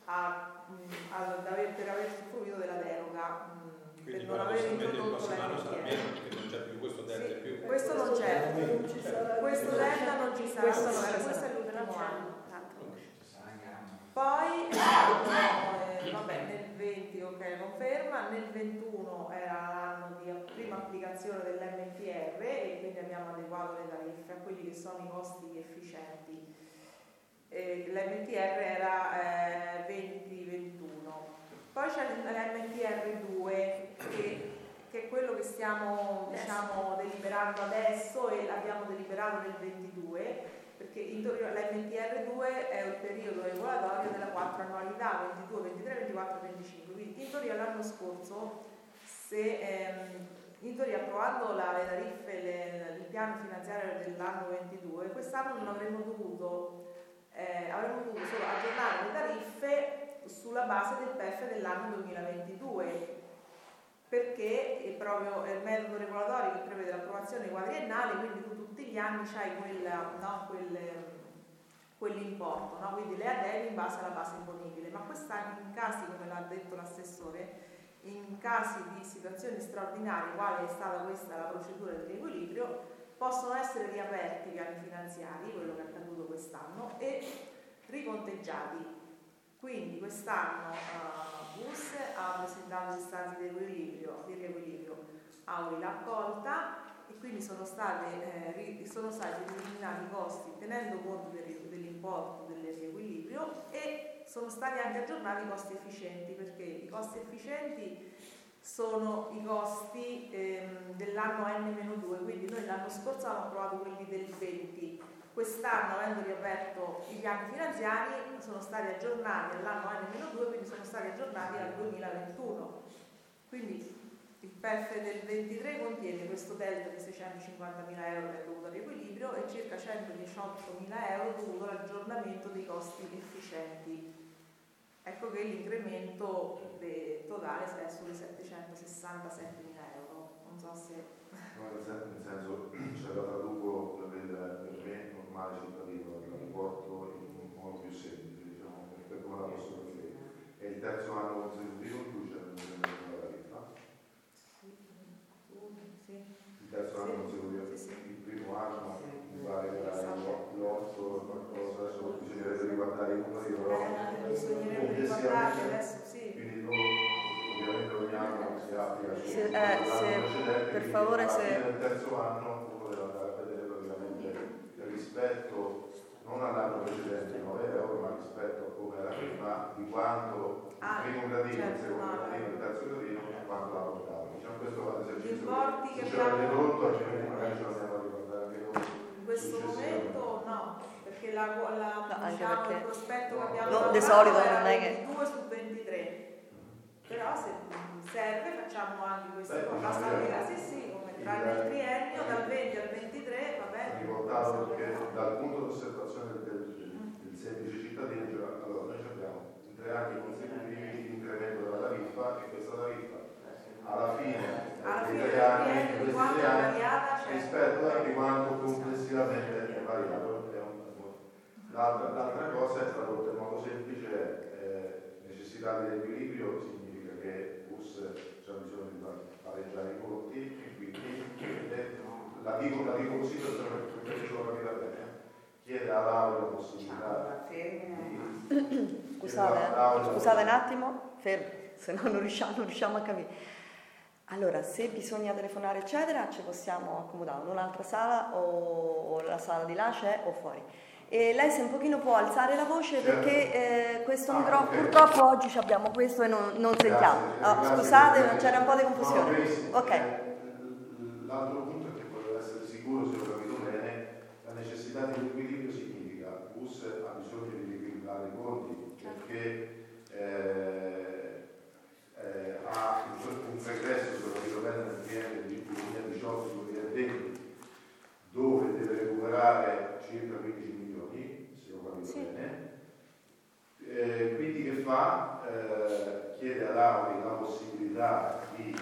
S2: per aver fruito della deroga.
S4: Quindi
S2: per non aver
S4: il
S2: introdotto
S4: prossimo anno sarà
S2: l'MTR.
S4: meno perché non c'è più questo delta
S2: Sì,
S4: più.
S2: questo non c'è, questo delta non ci sarà,
S1: Questo non
S2: ancora,
S1: ci
S2: questo
S1: sarà.
S2: è l'ultimo anno.
S3: Tanto.
S2: Poi nel 20 ok conferma, nel 21 era l'anno di prima applicazione dell'MTR e quindi abbiamo adeguato le tariffe a quelli che sono i costi efficienti. L'MTR era 20-21. Poi c'è l'MTR 2 che è quello che stiamo deliberando adesso e l'abbiamo deliberato nel 22, perché in teoria l'MTR 2 è il periodo regolatorio della 4 annualità, 22, 23, 24, 25. Quindi in teoria l'anno scorso, in teoria approvando le tariffe, il piano finanziario dell'anno 22, quest'anno non avremmo dovuto solo aggiornare le tariffe sulla base del PEF dell'anno 2022, perché è proprio il metodo regolatorio che prevede l'approvazione quadriennale, quindi tu tutti gli anni hai quell'importo, no? Quindi le adegui in base alla base imponibile, ma quest'anno in casi, come l'ha detto l'assessore, in casi di situazioni straordinarie, quale è stata questa la procedura del riequilibrio, possono essere riaperti i piani finanziari, quello che è accaduto quest'anno, e riconteggiati. Quindi quest'anno BUS ha presentato l'istanza di riequilibrio, Auri l'ha accolta e quindi sono stati eliminati i costi tenendo conto dell'importo del riequilibrio e sono stati anche aggiornati i costi efficienti, perché i costi efficienti sono i costi dell'anno N-2, quindi noi l'anno scorso avevamo approvato quelli del 20. Quest'anno, avendo riaperto i piani finanziari, sono stati aggiornati all'anno N-2, quindi sono stati aggiornati al 2021. Quindi il PEF del 23 contiene questo delta di 650.000 euro che è dovuto al riequilibrio e circa 118.000 euro dovuto all'aggiornamento dei costi efficienti. Ecco che l'incremento totale è sulle 767.000 euro. Non so se...
S8: No, nel senso, c'è la traduco per me normale cittadino, la riporto in un modo più semplice, diciamo, per come la posso capire. È il terzo anno consecutivo in cui c'è la tariffa?
S2: Sì.
S8: Il terzo anno consecutivo,
S2: Sì.
S8: Il primo anno mi pare che era l'8 qualcosa, adesso bisognerebbe riguardare i numeri, però
S2: bisognerebbe riguardarli adesso, sì.
S8: quindi ovviamente ogni anno si applica
S1: per
S8: precedente,
S1: favore,
S8: alla
S1: se
S8: fine del terzo anno uno deve andare a vedere praticamente rispetto non all'anno precedente 9 euro, ma rispetto a come era prima, di quanto il primo gradino, il secondo gradino, il terzo gradino, quanto l'ha portato. Diciamo questo è l'esercizio che ce l'ha dedotto, altrimenti magari ce l'andiamo a ricordare anche noi.
S2: In questo momento no, perché
S1: perché
S2: il prospetto che abbiamo
S1: no, di
S2: lavorato
S1: solito
S2: era
S1: non è che
S2: 22 su 23. Però se serve facciamo anche questo.
S8: Beh,
S2: Basta
S8: diciamo
S2: vedere, sì, come tra il triennio dal 20 al 23 va bene.
S8: Riportato perché dal punto di osservazione del semplice cittadino, cioè, allora noi abbiamo in 3 anni consecutivi l'incremento della tariffa e questa tariffa alla fine dei 3 anni,
S2: di quanto è variata,
S8: rispetto a di quanto complessivamente è variato. L'altra cosa è tradotta in modo semplice, necessità di equilibrio significa che BUS c'è bisogno di pareggiare i conti e quindi la dico così perché ce l'ho capita bene, chiede all'Aula la possibilità di...
S1: Scusate un attimo, fermi, se no non riusciamo a capire. Allora, se bisogna telefonare eccetera, ci possiamo accomodare in un'altra sala o la sala di là c'è o fuori. E lei se un pochino può alzare la voce perché questo microfono, purtroppo oggi abbiamo questo e non sentiamo. Scusate, c'era un po' di confusione.
S8: Ok. L'altro punto è che volevo essere sicuro se lo necessità di equilibrio significa che il bus ha bisogno di riequilibrare i conti perché ha un pregresso, se lo vedo bene, nel triennio di 2018-2020 dove deve recuperare circa 15 milioni, se ho capito bene. Quindi che fa? Chiede all'Audi la possibilità di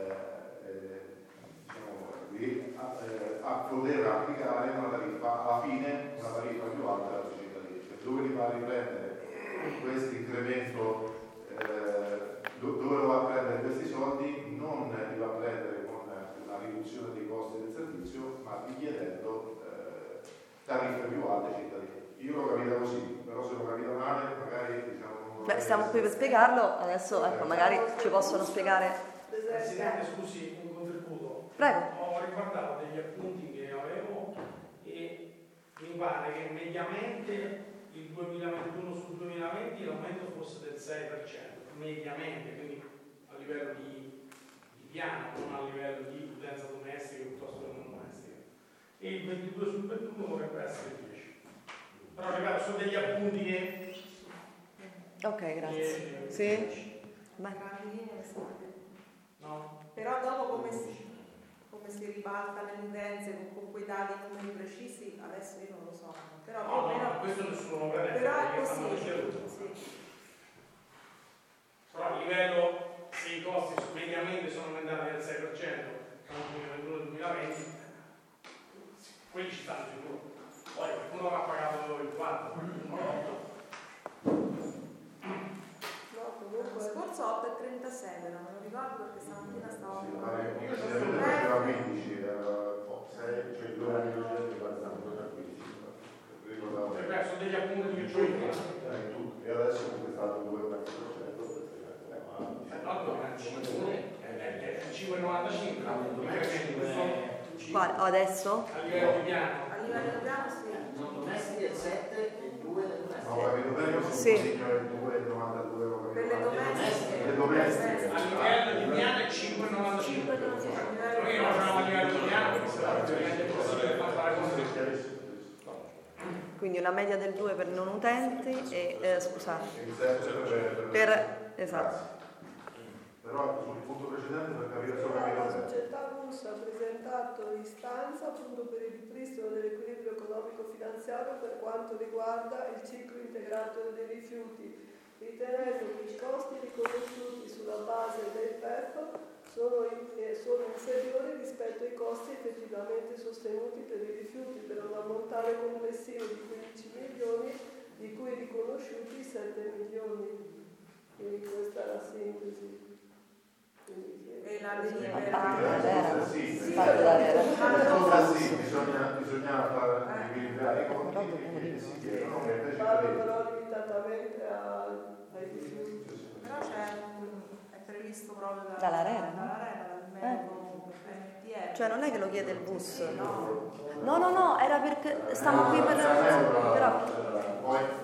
S8: poter applicare una tariffa, alla fine una tariffa più alta della società legge. Dove li va a riprendere questo incremento? Dove lo va a prendere questi soldi? Non li va a prendere con una riduzione dei costi del servizio, ma richiedendo tariffe più alte ai cittadini. Io l'ho capita così, però se l'ho capita male, magari diciamo.
S1: Beh, stiamo qui per spiegarlo, adesso ecco, magari ci possono spiegare.
S7: Presidente, scusi, un contributo.
S1: Prego.
S7: Ho riguardato degli appunti che avevo e mi pare che mediamente il 2021 sul 2020 l'aumento fosse del 6%, mediamente, quindi a livello di piano, non a livello di utenza domestica piuttosto che non domestica. E il 22 sul 21 dovrebbe essere 10. Però ripeto, sono degli appunti che...
S1: Ok, grazie. Sì?
S7: No?
S2: Però dopo come si ribalta le utenze con quei dati numeri precisi, adesso io non lo so. Però
S7: no, questo nessuno lo prevede.
S2: Però è così. Sì.
S7: Però a livello, se i costi mediamente sono aumentati del 6% tra il 2021 e il 2020, quelli ci stanno sicuro. Poi qualcuno avrà pagato il 4,
S2: No, comunque scorso 8 e 36, non me lo ricordo perché stamattina stavo
S8: Io se ne faceva 15, 6, cioè 2 anni precedenti passavano da 15. Ricordavo.
S7: Sono degli appunti che c'ho io.
S8: E adesso comunque è stato 2,5%.
S7: È 5,95.
S1: Quale? Adesso?
S7: A livello di piano.
S2: a livello di piano sì.
S5: Non domestiche il 7 e il 2 del resto.
S8: No, capito bene, sono
S1: Sì.
S8: il 2,92
S2: Per le domestiche.
S8: Le domestiche.
S7: A livello di piano è 5,95. Noi non facciamo a livello di piano perché se è possibile fare cose.
S1: Quindi una media del 2 per non utenti e scusate.
S8: Il 7
S1: Per esatto.
S8: Però sul punto precedente per capire solo
S9: La
S8: che
S9: società BUS ha presentato istanza appunto per il ripristino dell'equilibrio economico-finanziario per quanto riguarda il ciclo integrato dei rifiuti, ritenendo che i costi riconosciuti sulla base del PEF sono inferiori rispetto ai costi effettivamente sostenuti per i rifiuti per un ammontare complessivo di 15 milioni, di cui riconosciuti 7 milioni. Quindi questa è la sintesi.
S2: E la delibera
S8: bisognava far equilibrare i conti e si chiedono che invece
S9: parlo però limitatamente ai rifiuti.
S2: Però è previsto proprio
S1: Dall'Arena,
S2: dal metodo MTR.
S1: Cioè non è che lo chiede il bus.
S2: No.
S1: No, era perché stiamo qui per... Però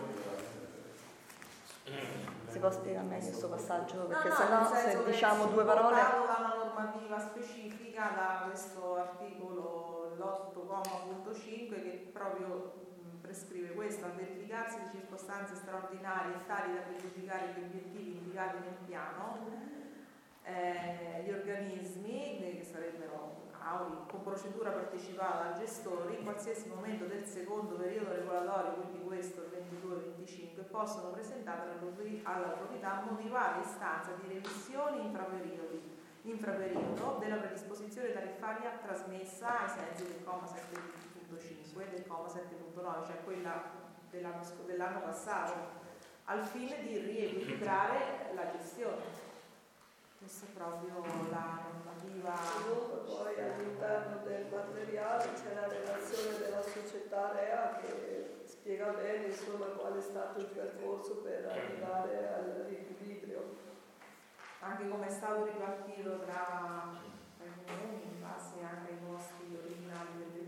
S1: si può spiegare meglio questo passaggio? Perché sennò se diciamo due parole...
S2: da una normativa specifica da questo articolo l'8,5 che proprio prescrive questo: al verificarsi di circostanze straordinarie tali da pregiudicare gli obiettivi indicati nel piano, gli organismi che sarebbero con procedura partecipata dal gestore in qualsiasi momento del secondo periodo regolatorio, quindi questo il 22-25, possono presentare all'autorità motivata istanza di revisione infraperiodo della predisposizione tariffaria trasmessa ai sensi del comma 7.5 e del comma 7.9, cioè quella dell'anno passato, al fine di riequilibrare la gestione. Questa è proprio la normativa.
S9: Comunque poi all'interno del materiale c'è la relazione della società REA che spiega bene insomma qual è stato il percorso per arrivare al riequilibrio.
S2: Anche come è stato ripartito tra i comuni in base anche ai costi originali del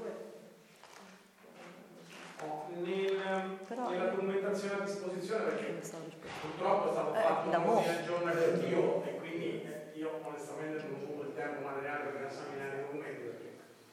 S2: 22.
S7: Nella documentazione a disposizione, perché purtroppo è stato fatto un po' di aggiornamento e quindi io onestamente non ho avuto il tempo materiale per esaminare i documenti perché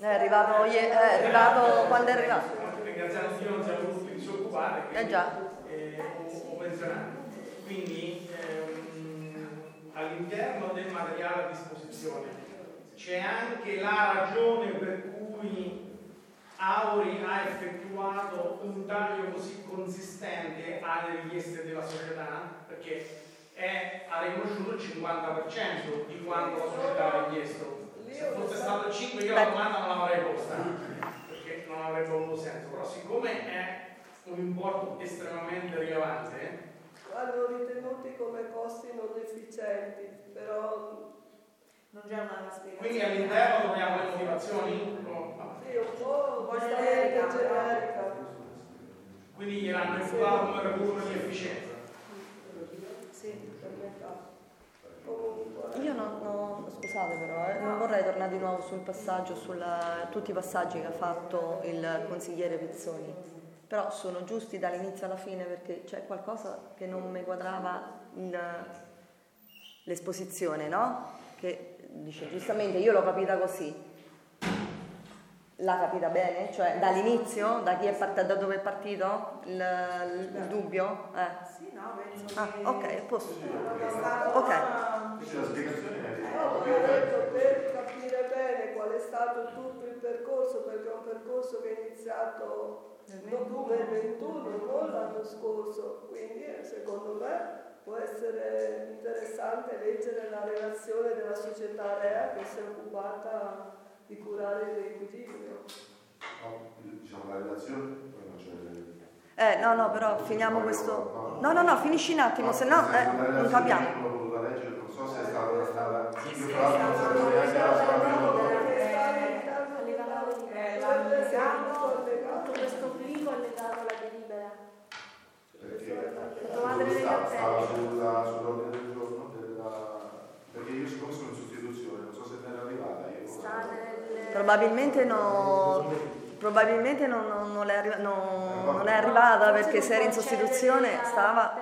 S1: È arrivato quando è arrivato.
S7: Ringraziamo Dio, non siamo tutti disoccupati
S1: Già.
S7: o pensionati. Quindi all'interno del materiale a disposizione c'è anche la ragione per cui Auri ha effettuato un taglio così consistente alle richieste della società, perché ha riconosciuto il 50% di quanto la società ha richiesto. Se fosse stato il 5 io la domanda non l'avrei posta, perché non avrebbe avuto senso, però siccome è un importo estremamente rilevante,
S9: vanno ritenuti come costi non efficienti, però
S2: non c'è una spiegazione.
S7: quindi all'interno troviamo le motivazioni?
S9: Sì, un po' generica.
S7: Quindi gliel'hanno imputato come recupero di efficienza?
S9: Sì, per metà. Comunque.
S1: Io scusate però, non vorrei tornare di nuovo sul passaggio, tutti i passaggi che ha fatto il consigliere Pizzoni, però sono giusti dall'inizio alla fine, perché c'è qualcosa che non mi quadrava l'esposizione, no? Che dice giustamente, io l'ho capita così. L'ha capita bene? Cioè dall'inizio? Da dove è partito il dubbio?
S2: Sì, no, penso
S1: che... ok, a posto.
S8: Ok. La spiegazione è
S9: ho detto per capire bene qual è stato tutto il percorso, perché è un percorso che è iniziato nel 21, non l'anno scorso, quindi secondo me può essere interessante leggere la relazione della società Rea che si è occupata di curare l'equilibrio.
S8: Diciamo la relazione, poi non c'è.
S1: No, però finiamo questo. No, finisci un attimo, se no non capiamo.
S8: Non l'ho potuta leggere, non so se è stata una strada. Io tra l'altro non sapevo neanche la
S3: tutto questo plico è legato alla delibera.
S8: Perché stava sull'ordine del giorno perché io siccome sono in sostituzione, non so se me era arrivata.
S1: Probabilmente non è arrivata, perché se era in sostituzione stava...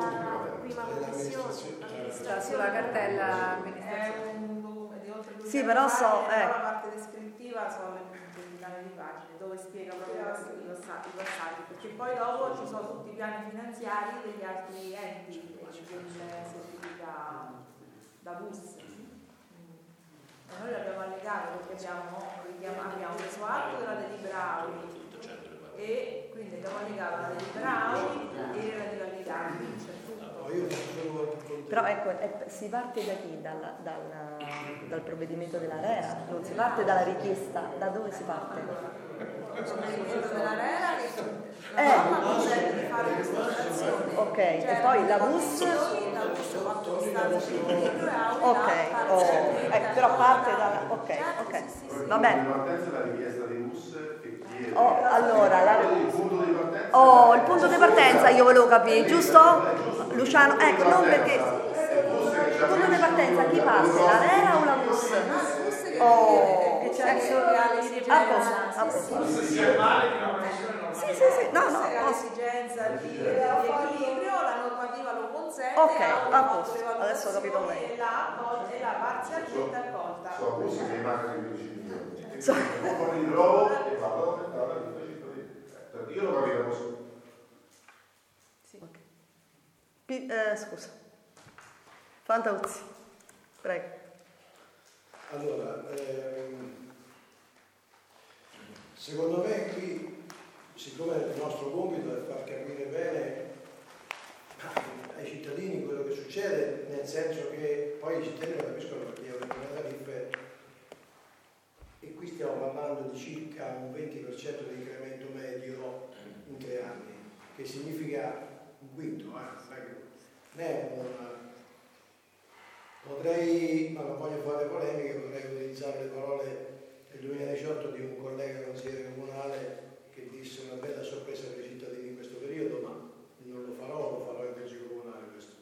S6: Sta sulla cartella amministrazione.
S1: Sì, però so...
S2: La parte descrittiva sono le centinaia di pagine dove spiega proprio i passaggi, perché poi dopo ci sono tutti i piani finanziari degli altri enti del servita da bus. Noi l'abbiamo allegato perché abbiamo preso atto della delibera Auri e quindi abbiamo allegato la delibera Auri e relativa agli dati, c'è tutto.
S1: Però ecco, si parte da chi? Dal provvedimento della REA, non si parte dalla richiesta, da dove si parte?
S2: Il provvedimento della REA che la norma consente di fare questa operazione.
S1: Ok, e poi la BUS?
S2: La BUS ha fatto lo stato di equilibrio e Auri
S1: ok, però parte dalla... ok, va bene.
S8: La partenza è la richiesta dei bus che chiede.
S1: Allora,
S8: il punto di partenza.
S1: il punto di partenza io volevo capire, giusto? Luciano, ecco, non perché... Il punto di partenza chi parte? La REA o la BUS?
S2: Che c'è
S1: a posto. Sì, no,
S2: l'esigenza di equilibrio, la normativa lo consente.
S1: Ok, a posto, adesso ho capito meglio.
S2: E la parzialmente accolta.
S8: So, bus che manca di 15 milioni. Poi mi ritrovo e vado ad aumentare la lista cittadini. Io lo capito così.
S1: Scusa. Fantauzzi, prego.
S10: Allora, secondo me qui, siccome il nostro compito è far capire bene ai cittadini quello che succede, nel senso che poi i cittadini non capiscono perché aumentano le tariffe, e qui stiamo parlando di circa un 20% di incremento medio in 3 anni, che significa un quinto, potrei, ma non voglio fare polemiche, potrei utilizzare le parole del 2018 di un collega consigliere comunale che disse una bella sorpresa per i cittadini in questo periodo, ma non lo farò in consiglio comunale questo.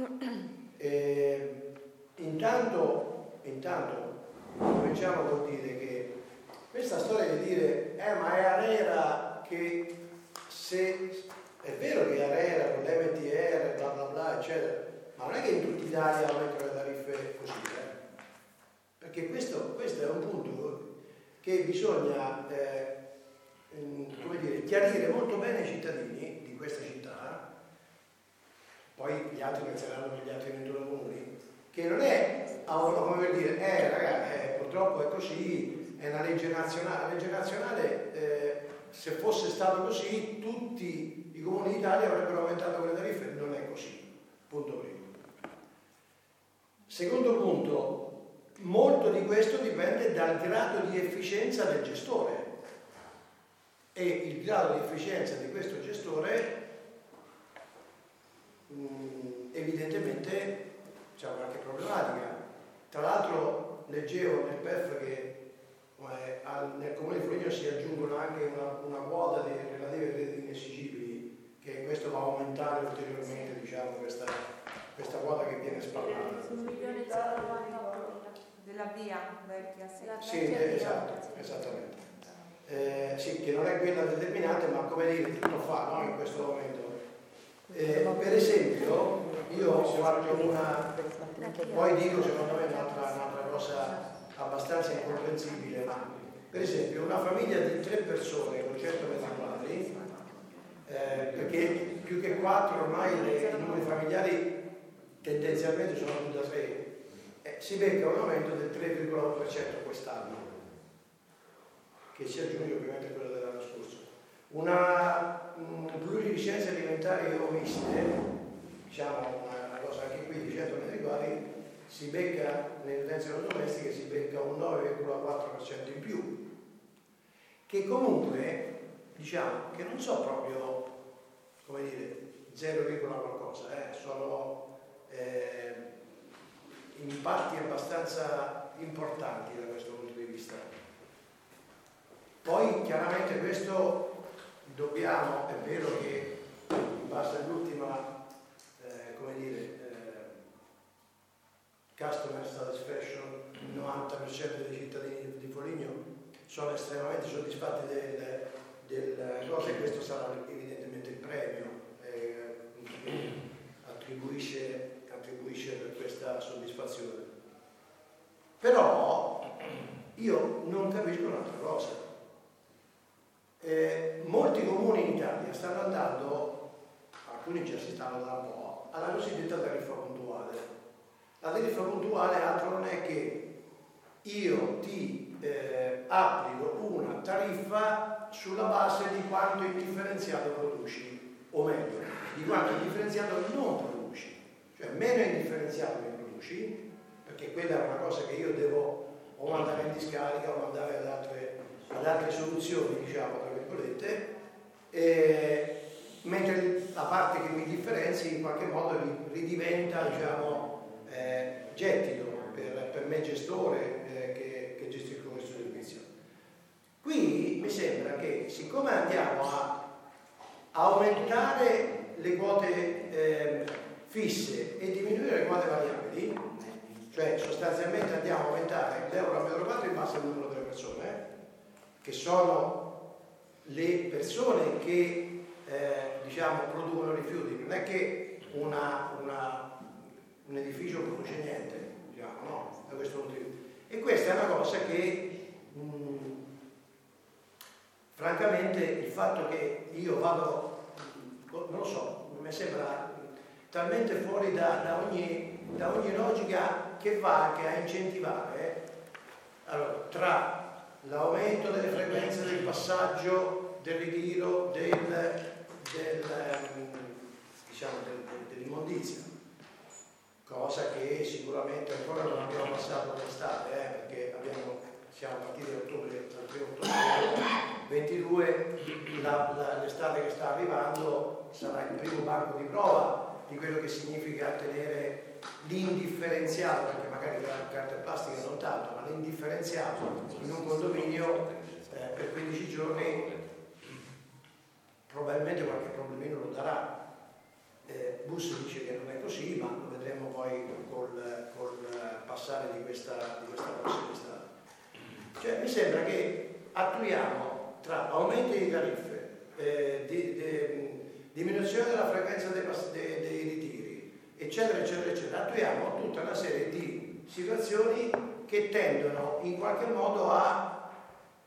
S10: Intanto cominciamo col dire che questa storia di dire ma è ARERA che se è vero che ARERA con l'MTR bla bla bla eccetera, ma non è che in tutta Italia aumentano le tariffe così, perché questo è un punto che bisogna chiarire molto bene ai cittadini di questa città, poi gli altri penseranno che gli altri 21 comuni, che non è come per dire, purtroppo è così, è una legge nazionale. La legge nazionale, se fosse stato così, tutti i comuni d'Italia avrebbero aumentato quelle tariffe, non è così. Punto primo. Secondo punto, molto di questo dipende dal grado di efficienza del gestore, e il grado di efficienza di questo gestore evidentemente c'è qualche problematica. Tra l'altro leggevo nel PEF che nel Comune di Foligno si aggiungono anche una quota di relative crediti inesigibili, che questo va a aumentare ulteriormente, diciamo, questa quota che viene spallata.
S3: 1.098.000
S2: della via vecchia,
S10: sì, esatto, esattamente. Sì, che non è quella determinante, ma come dire, tutto fa, no, in questo momento. Per esempio, io ho fatto poi dico secondo me un'altra cosa abbastanza incomprensibile, ma per esempio una famiglia di 3 persone con 100 metri quadri, perché più che 4 ormai i numeri familiari tendenzialmente sono più da 3, si becca un aumento del 3,1% quest'anno, che si aggiunge ovviamente a quello dell'anno scorso. Una plurilicenze alimentari o miste, diciamo una cosa anche qui di 100 metri quadri, si becca nelle utenze non domestiche, si becca un 9,4% in più, che comunque diciamo che non so proprio come dire 0, qualcosa, sono impatti abbastanza importanti da questo punto di vista. Poi chiaramente questo dobbiamo, è vero che in base all'ultima customer satisfaction, il 90% dei cittadini di Foligno sono estremamente soddisfatti del cosa, e questo sarà evidentemente il premio che attribuisce per questa soddisfazione. Però io non capisco un'altra cosa. Molti comuni in Italia stanno andando, alcuni già si stanno da un po', alla cosiddetta tariffa puntuale. La tariffa puntuale altro non è che io ti applico una tariffa sulla base di quanto indifferenziato produci, o meglio, di quanto indifferenziato non produci. Cioè meno indifferenziato che produci, perché quella è una cosa che io devo o mandare in discarica o mandare ad altre soluzioni, diciamo, tra virgolette, mentre la parte che mi differenzi in qualche modo ridiventa, diciamo, gettito per me gestore che gestisco questo servizio. Qui mi sembra che siccome andiamo a aumentare le quote fisse e diminuire le quote variabili, cioè sostanzialmente andiamo a aumentare l'euro a metro quadro in base al numero delle persone, che sono le persone che diciamo producono rifiuti, non è che un edificio produce niente, diciamo, no? Da questo punto di vista. E questa è una cosa che francamente il fatto che io vado, non lo so, mi sembra talmente fuori da ogni logica, che va anche a incentivare tra l'aumento delle frequenze del passaggio, del ritiro, dell'immondizia, cosa che sicuramente ancora non abbiamo passato l'estate, perché siamo partiti dal 1 ottobre 2022, l'estate che sta arrivando sarà il primo banco di prova di quello che significa tenere l'indifferenziato, perché magari la carta plastica non tanto, ma l'indifferenziato in un condominio per 15 giorni. Probabilmente qualche problemino lo darà. Bus dice che non è così, ma lo vedremo poi col passare di questa prossima estate. Cioè, mi sembra che attuiamo tra aumenti di tariffe, diminuzione della frequenza dei ritiri, eccetera, eccetera, eccetera, attuiamo tutta una serie di situazioni che tendono in qualche modo a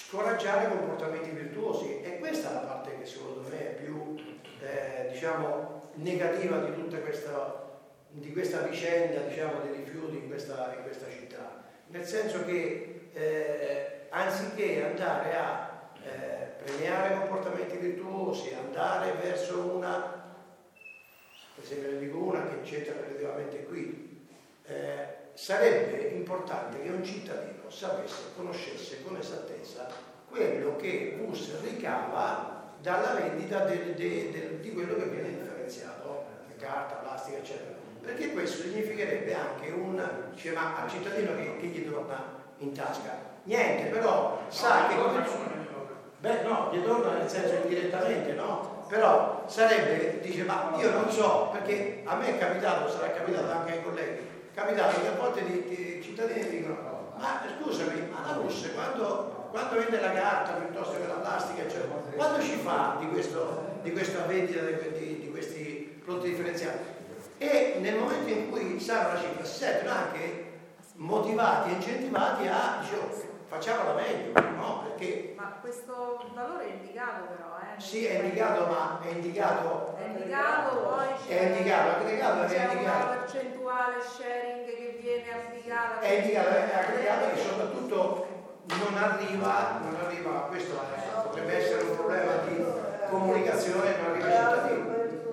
S10: scoraggiare comportamenti virtuosi, e questa è la parte che secondo me è più diciamo negativa di tutta questa vicenda, diciamo, dei rifiuti in questa città, nel senso che anziché andare a premiare comportamenti virtuosi, andare verso una, per esempio ne dico una che c'entra relativamente qui, sarebbe importante che un cittadino sapesse, conoscesse con esattezza quello che VUS ricava dalla vendita di quello che viene differenziato, carta, plastica, eccetera. Perché questo significherebbe anche dice, ma al cittadino che gli torna in tasca? Niente, però sa che... Beh no, gli torna nel senso indirettamente, no? Però sarebbe, dice, ma io non so, perché a me è capitato, sarà capitato anche ai colleghi, è capitato che a volte i cittadini dicono, ma scusami, ma la VUS quando vende la carta piuttosto che la plastica, eccetera, quando ci fa di questa vendita di questi prodotti differenziati? E nel momento in cui sanno la cifra si sentono anche motivati e incentivati a dire facciamola meglio, no? Perché
S2: ma questo valore è indicato però,
S10: sì, è indicato, ma è indicato
S2: poi
S10: è indicato, aggregato,
S2: c'è
S10: è indicato.
S2: una percentuale sharing che viene applicata,
S10: È indicato, è aggregato, e soprattutto non arriva, questo potrebbe essere un problema di comunicazione, non arriva ai cittadini.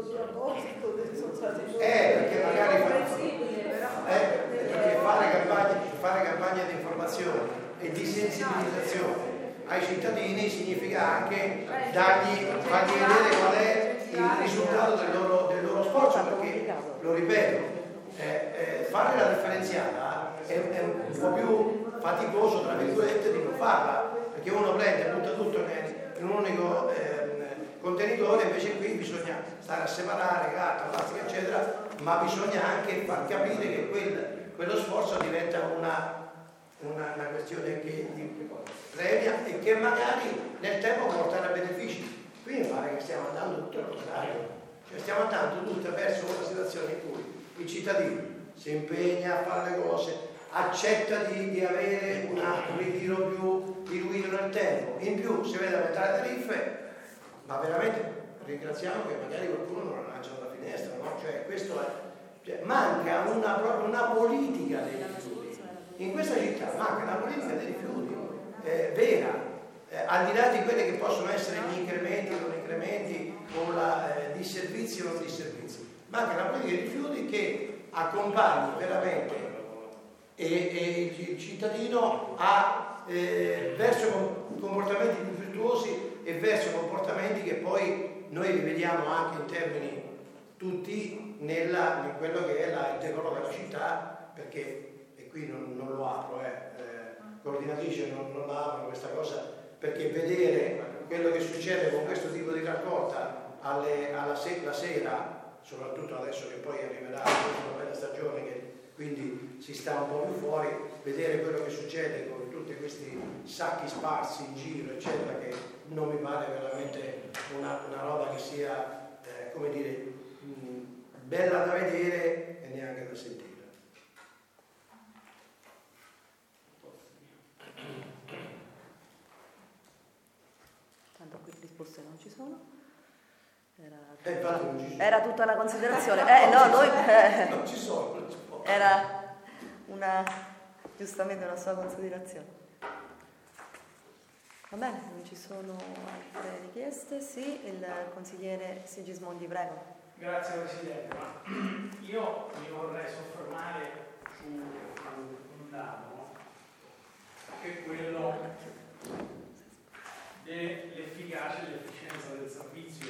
S10: Perché magari perché fare campagne di informazione e di sensibilizzazione ai cittadini significa anche fargli vedere qual è il risultato del loro sforzo, perché, lo ripeto, fare la differenziata è un po' più faticoso, tra virgolette, di non farla, perché uno prende e butta tutto in un unico contenitore, invece qui bisogna stare a separare carta, plastica, eccetera, ma bisogna anche far capire che quello sforzo diventa una questione che premia e che magari nel tempo porterà benefici. Qui mi pare che stiamo andando tutto al contrario, cioè stiamo andando tutto verso una situazione in cui il cittadino si impegna a fare le cose, accetta di avere un ritiro più diluito nel tempo, in più si vede aumentare le tariffe, ma veramente ringraziamo che magari qualcuno non la lancia dalla finestra, no? Cioè questo è, manca proprio una politica dei rifiuti. In questa città manca una politica dei rifiuti vera, al di là di quelle che possono essere gli incrementi o non incrementi o di servizi o non di servizi. Manca una politica dei rifiuti che accompagni veramente il cittadino verso comportamenti più virtuosi e verso comportamenti che poi noi rivediamo anche in termini tutti in quello che è il decoro della città, perché qui non lo apro, coordinatrice non la apro questa cosa, perché vedere quello che succede con questo tipo di raccolta la sera, soprattutto adesso che poi arriverà una bella stagione che quindi si sta un po' più fuori, vedere quello che succede con tutti questi sacchi sparsi in giro, eccetera, che non mi pare veramente una roba che sia, come dire, bella da vedere e neanche da sentire.
S1: Tanto qui risposte non ci sono.
S10: Era
S1: tutta una considerazione. No, noi
S10: non ci sono.
S1: Era giustamente una sua considerazione. Va bene, non ci sono altre richieste. Sì, il consigliere Sigismondi, prego.
S7: Grazie Presidente, ma io mi vorrei soffermare su un dato, che è quello dell'efficacia e dell'efficienza del servizio,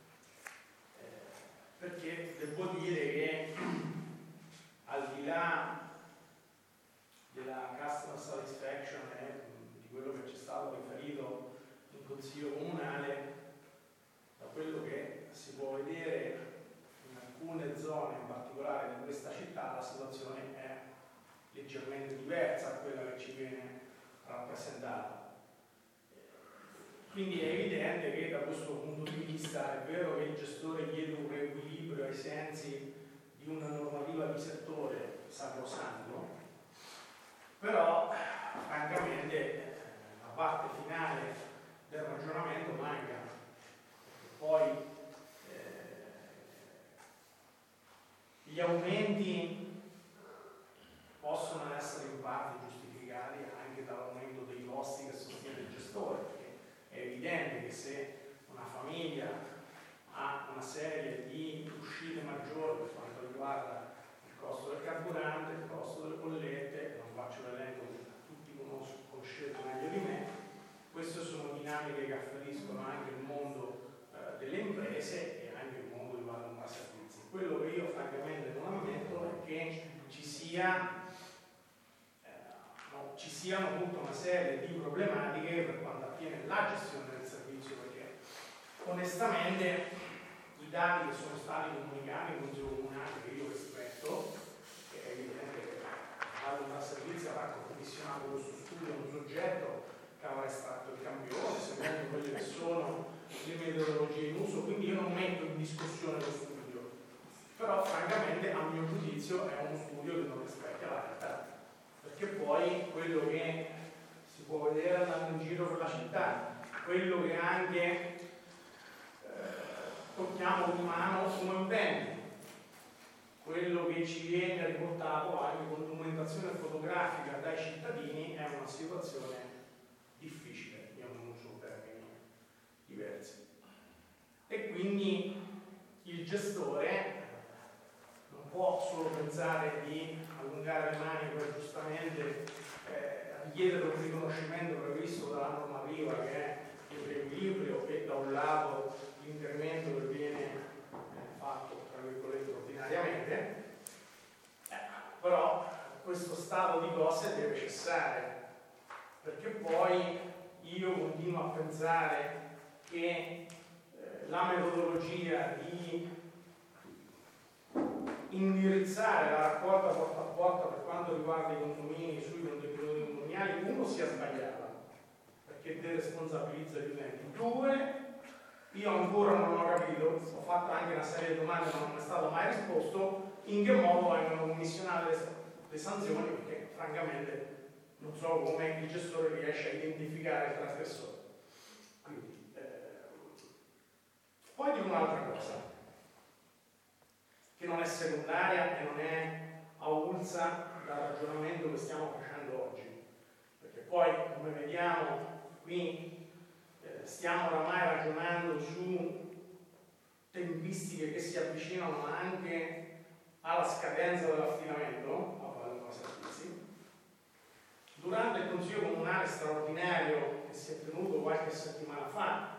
S7: perché devo dire che al di là della customer satisfaction e di quello che ci è stato riferito in Consiglio Comunale, da quello che si può vedere in alcune zone, in particolare in questa città, la situazione è leggermente diversa da quella che ci viene rappresentata. Quindi è evidente che da questo punto di vista è vero che il gestore chiede un riequilibrio ai sensi di una normativa di settore sacrosanto, però francamente la parte finale del ragionamento manca. Poi gli aumenti possono essere in parte giustificati anche dall'aumento dei costi che sostiene il gestore, perché è evidente che se una famiglia ha una serie di uscite maggiori per quanto riguarda il costo del carburante, il costo delle bollette, non faccio l'elenco che tutti conoscete meglio di me, queste sono dinamiche che afferiscono anche il mondo delle imprese e anche il mondo di Valdemar Servizi. Quello che io francamente non ammetto è che ci siano tutta una serie di problematiche per quanto attiene la gestione del servizio, perché onestamente i dati che sono stati comunicati in Consiglio Comunale, che io rispetto, che è evidente che Valdemar Servizi avrà commissionato questo studio a un soggetto che avrà estratto il campione, seguendo quelle che sono le metodologie in uso, quindi io non metto in discussione lo studio, però francamente a mio giudizio è uno studio che non rispecchia la realtà, perché poi quello che si può vedere andando in giro per la città, quello che anche tocchiamo di mano come utenti, quello che ci viene riportato anche con documentazione fotografica dai cittadini è una situazione difficile, io non uso termini diversi. E quindi il gestore non può solo pensare di allungare le mani per giustamente richiedere un riconoscimento previsto dalla normativa che è il riequilibrio e da un lato l'incremento che viene fatto tra virgolette ordinariamente, però questo stato di cose deve cessare, perché poi io continuo a pensare che la metodologia di indirizzare la raccolta porta a porta per quanto riguarda i condomini sui contenitori condominiali, uno, sia sbagliata perché deresponsabilizza gli utenti, due, io ancora non ho capito, ho fatto anche una serie di domande ma non è stato mai risposto, in che modo vengono commissionate le sanzioni, perché francamente non so come il gestore riesce a identificare il trasgressore. Quindi, poi dico un'altra cosa, che non è secondaria e non è avulsa dal ragionamento che stiamo facendo oggi, perché poi, come vediamo, qui stiamo oramai ragionando su tempistiche che si avvicinano anche alla scadenza dell'affidamento a Valdemar Servizi. Durante il Consiglio Comunale straordinario che si è tenuto qualche settimana fa,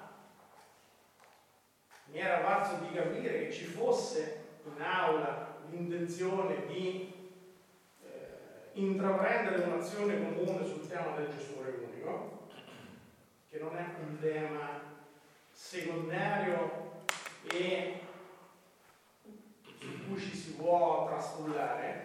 S7: mi era parso di capire che ci fosse in aula l'intenzione di intraprendere un'azione comune sul tema del gestore unico, che non è un tema secondario e su cui ci si può trascullare.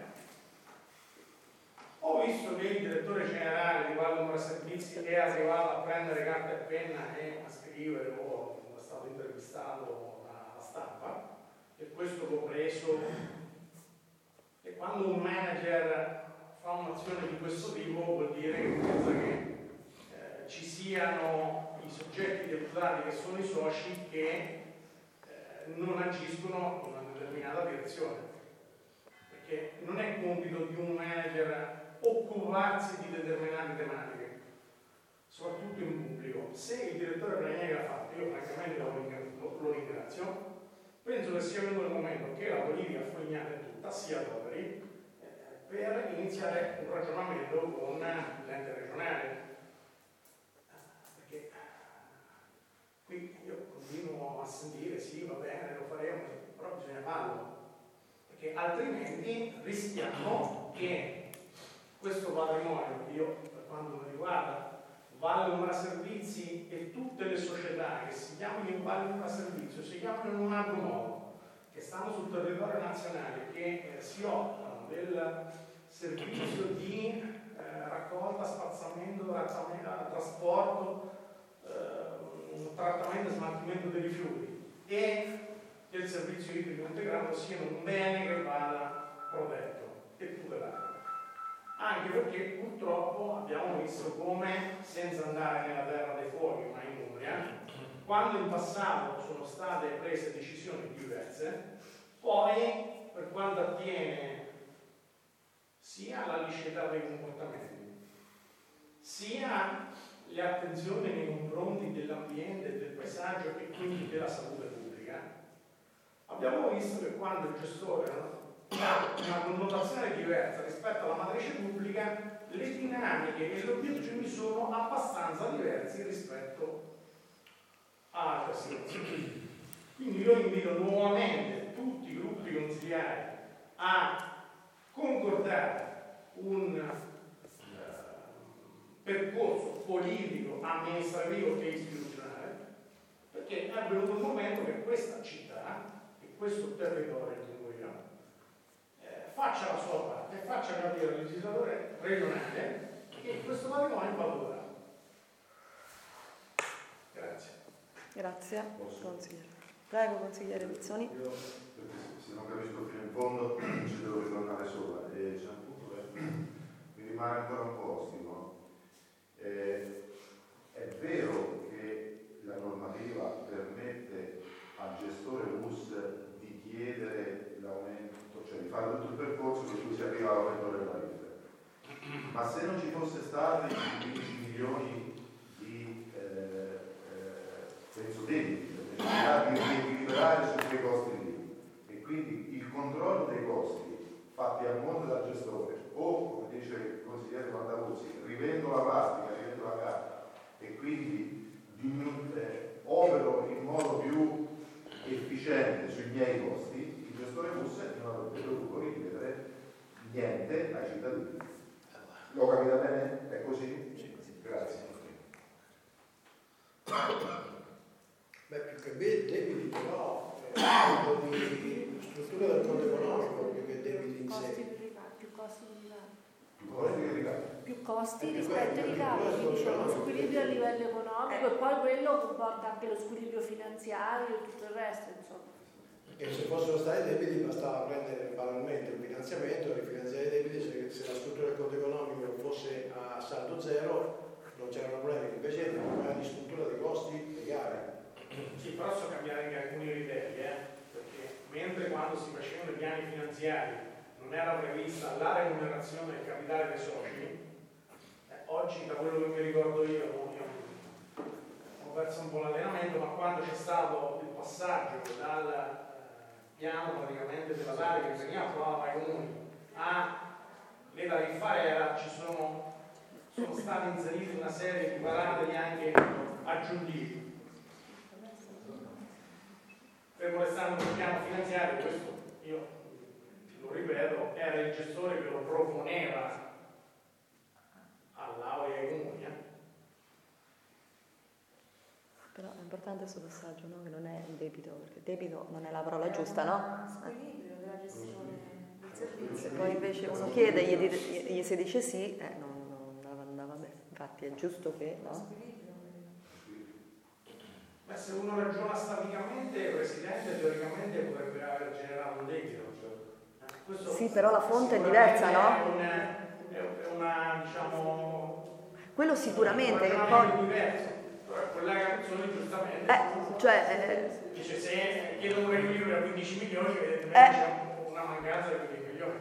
S7: Ho visto che il direttore generale di Valdemar Servizi è arrivato a prendere carta e penna e a scrivere, o è stato intervistato dalla stampa, e questo l'ho preso. E quando un manager fa un'azione di questo tipo vuol dire che pensa che ci siano i soggetti deputati che sono i soci che non agiscono in una determinata direzione, perché non è compito di un manager occuparsi di determinate tematiche, soprattutto in pubblico. Se il direttore Ranieri l'ha fatto, io francamente lo ringrazio, penso che sia venuto il momento che la politica fogliana tutta sia adoperi per iniziare un ragionamento con l'ente regionale, perché qui io continuo a sentire sì, va bene, lo faremo, però bisogna farlo, perché altrimenti rischiamo che questo patrimonio, io per quanto mi riguarda, Valdemar Servizi e tutte le società che si chiamano Valdemar Servizi o si chiamano in un altro modo, che stanno sul territorio nazionale, che si occupano del servizio di raccolta, spazzamento, trasporto, trattamento e smaltimento dei rifiuti e del servizio idrico integrato, siano un bene che vada protetto e tutelato. anche perché purtroppo abbiamo visto come, senza andare nella terra dei fuochi, ma in Umbria, quando in passato sono state prese decisioni diverse, poi per quanto attiene sia alla liceità dei comportamenti, sia le attenzioni nei confronti dell'ambiente, del paesaggio e quindi della salute pubblica, abbiamo visto che quando il gestore ha una connotazione diversa rispetto alla matrice pubblica, le dinamiche e gli obiettivi sono abbastanza diversi rispetto a altre situazioni. Quindi io invito nuovamente tutti i gruppi consigliari a concordare un percorso politico, amministrativo e istituzionale, perché è venuto il momento che questa città e questo territorio dove io faccia la sua parte, faccia capire al legislatore regionale che questo patrimonio va lavorato. Grazie.
S1: Grazie, consigliere. Prego, consigliere Pizzoni.
S8: Io, se non capisco fino in fondo, ci devo ritornare sopra. C'è un punto che mi rimane ancora un po' ostino. È vero che la normativa permette al gestore bus di chiedere l'aumento, cioè di fare tutto il percorso per cui si arriva all'aumento delle tariffe, ma se non ci fosse stati 15 milioni di penso debiti, necessità di riequilibrare su quei costi lì, e quindi il controllo dei costi fatti a monte dal gestore o, come dice il consigliere Guardavuzzi, rivendo la plastica, rivendo la carta e quindi opero in modo più efficiente sui miei costi, il gestore bus non avrebbe dovuto richiedere niente ai cittadini. L'ho capita bene? È così? Grazie.
S10: Beh, più che debiti però di struttura del conto economico più che debiti in sé.
S3: Più costi rispetto ai ricavi, quindi c'è uno squilibrio a livello economico e poi quello comporta anche lo squilibrio finanziario e tutto il resto, insomma.
S10: E se fossero stati debiti bastava prendere banalmente un finanziamento e rifinanziare i debiti, se la struttura del conto economico fosse a saldo zero non c'erano problemi, invece è un problema di struttura dei costi legali.
S7: Sì, però so cambiare anche alcuni criteri, perché mentre quando si facevano i piani finanziari non era prevista la remunerazione del capitale dei soci, oggi da quello che mi ricordo io ho perso un po' l'allenamento, ma quando c'è stato il passaggio dal piano praticamente della taglia che veniva approvata ai comuni alle tariffarie sono state inserite una serie di parametri anche aggiuntivi. Fermo restando sul piano finanziario, questo io lo ripeto, era il gestore che lo proponeva all'Aurea e ai comuni.
S1: Però è importante questo passaggio, no? Che non è il debito, perché debito non è la parola giusta, no?
S3: Squilibrio della gestione del servizio.
S1: Se poi invece uno chiede e gli si dice sì, non andava bene. Infatti è giusto che, no?
S7: Beh, se uno ragiona staticamente, il Presidente teoricamente potrebbe aver generato un debito. Questo
S1: sì, però la fonte è diversa, no?
S7: È una, diciamo...
S1: Quello sicuramente, che
S7: poi... diverso. Collega Pizzoni giustamente dice se chiedono un equilibrio a 15 milioni evidentemente c'è una mancanza di 15 milioni.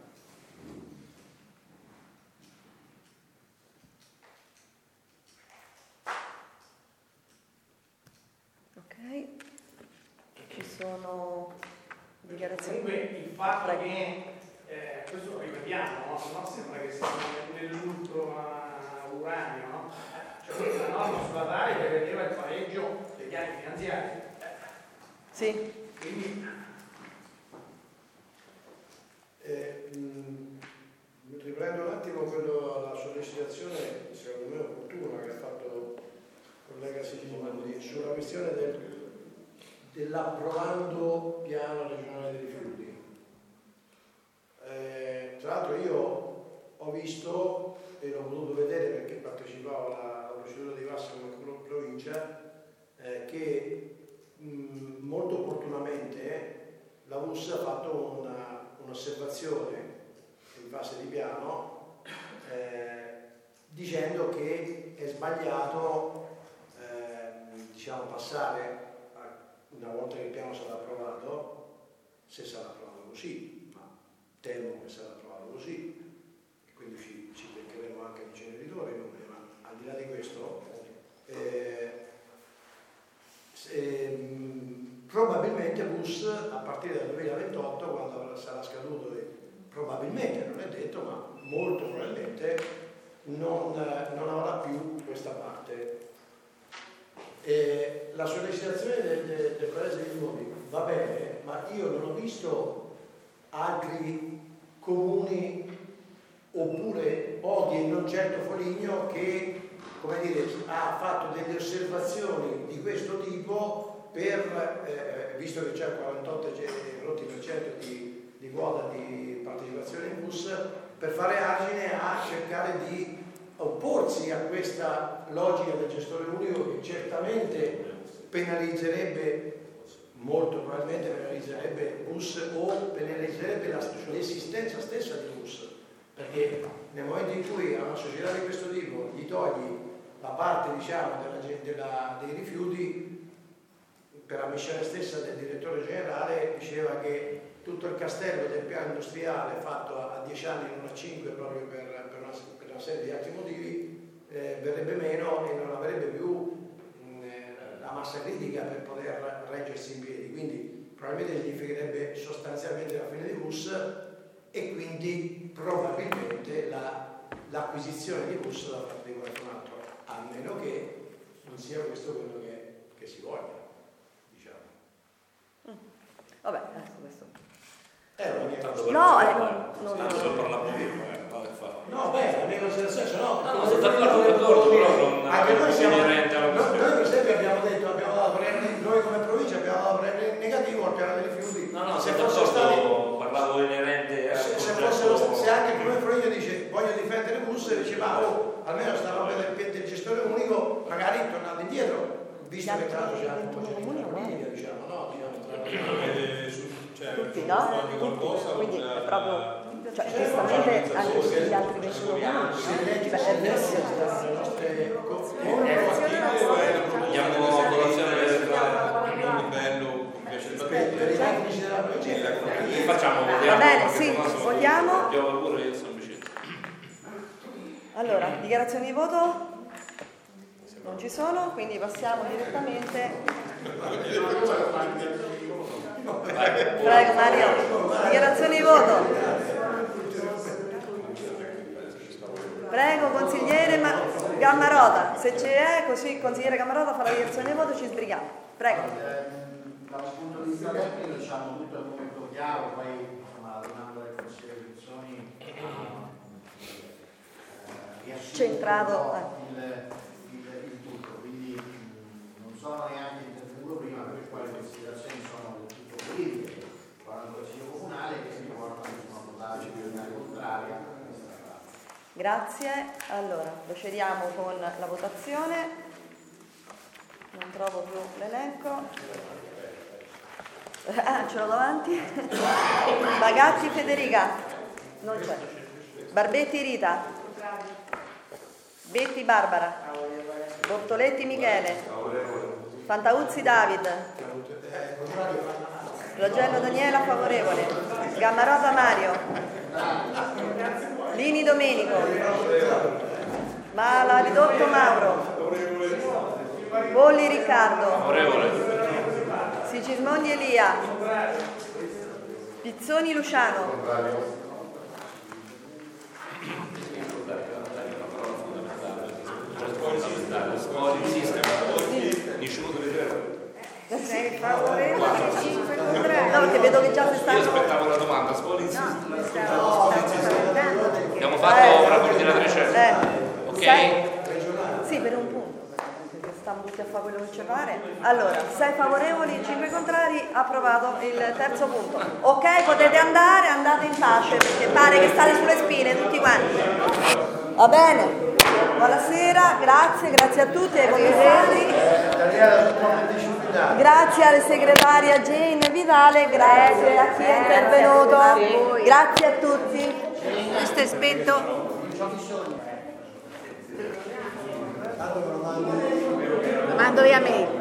S1: Ok, ci sono dichiarazioni.
S7: Comunque il fatto che questo lo ripetiamo, no? Sembra che siamo nell'ultimo uranio, no? Cioè la norma sulla Tari prevedeva il pareggio dei piani finanziari.
S1: Sì.
S7: Quindi
S10: riprendo un attimo la sollecitazione, secondo me opportuna, che ha fatto il collega Sigismondi sulla questione dell'approvando piano regionale dei rifiuti. Tra l'altro io ho visto e l'ho potuto vedere perché partecipavo alla procedura di VAS come provincia, che molto opportunamente la VUS ha fatto un'osservazione in fase di piano dicendo che è sbagliato passare, una volta che il piano sarà approvato, se sarà approvato così, ma temo che sarà approvato così, e quindi ci beccheremo anche il generatore, ma al di là di questo probabilmente BUS a partire dal 2028, quando sarà scaduto, probabilmente, non è detto, ma molto probabilmente non avrà più questa parte. La sollecitazione del Paese dei Nuovi va bene, ma io non ho visto altri comuni oppure Odi e non certo Foligno che, come dire, ha fatto delle osservazioni di questo tipo per, visto che c'è il 48% di quota di partecipazione in bus, per fare argine a cercare di opporsi a questa logica del gestore unico che certamente penalizzerebbe, molto probabilmente penalizzerebbe bus o penalizzerebbe l'esistenza stessa di bus, perché nel momento in cui a una società di questo tipo gli togli la parte dei rifiuti, per ammissione stessa del direttore generale diceva che tutto il castello del piano industriale fatto a 10 anni non a 5 proprio per una serie di altri motivi verrebbe meno e non avrebbe più la massa critica per poter reggersi in piedi, quindi probabilmente significherebbe sostanzialmente la fine di bus e quindi probabilmente l'acquisizione di bus da parte di qualcun altro, a meno che non sia questo quello che si voglia, diciamo.
S1: Vabbè, questo.
S10: No, beh, la mia considerazione ce l'ho.
S11: No, sono d'accordo, però non
S10: anche noi siamo
S11: inerente alla questione.
S10: Noi per esempio abbiamo dato noi come provincia abbiamo dato parere negativo al piano dei rifiuti.
S11: No, se fosse stato parlavo inerente a
S10: se anche il primo provincia dice voglio difendere il bus, dice almeno sta roba del gestore unico, magari tornate indietro, visto che tra l'altro c'è anche un politica, diciamo, no?
S1: Tutti, no? Quindi è proprio, giustamente anche tutti gli altri 21 comuni, bellissimo.
S11: Diamo a colazione
S4: un livello
S11: che facciamo?
S1: Va bene, sì, votiamo.
S11: Io sono vicino.
S1: Allora, dichiarazioni di voto? Non ci sono, quindi passiamo direttamente. Prego Mario, dichiarazioni di voto. Prego consigliere Gammarota, se c'è, così il consigliere Gammarota fa la dichiarazione di voto e ci sbrighiamo. Prego.
S5: Dal punto di vista tecnico diciamo tutto è molto chiaro, poi insomma donando le considerazioni
S1: centrato
S5: il tutto, quindi non sono neanche intervenuto prima per quali considerazioni sono del tutto politiche, guarda il Consiglio Comunale che si portano a votare in contraria.
S1: Grazie, allora procediamo con la votazione, non trovo più l'elenco. Ce l'ho davanti. Bagatti Federica, non c'è. Barbetti Rita, Betti Barbara, Bortoletti Michele, Fantauzzi David, Rogello Daniela favorevole, Gammarota Mario, Lini Domenico, Malaridotto Mauro, Bolli Riccardo, Sigismondi Elia, Pizzoni Luciano,
S6: sei favorevole 5 contrari?
S1: No, perché vedo che già si sta.
S11: Io aspettavo la domanda, abbiamo fatto
S1: fatto
S11: una coordinatrice. Ok?
S1: Sì, per un punto. Perché stanno tutti a fare quello che ci pare. Allora, 6 favorevoli, 5 contrari, approvato il terzo punto. Ok, potete andare, andate in pace, perché pare che state sulle spine tutti quanti. Va bene. Buonasera, grazie a tutti, ai commissari. Grazie alla segretaria Jane Vitale, grazie a chi è intervenuto. Grazie a tutti.
S6: Questo è spento.
S10: Lo mando via mail.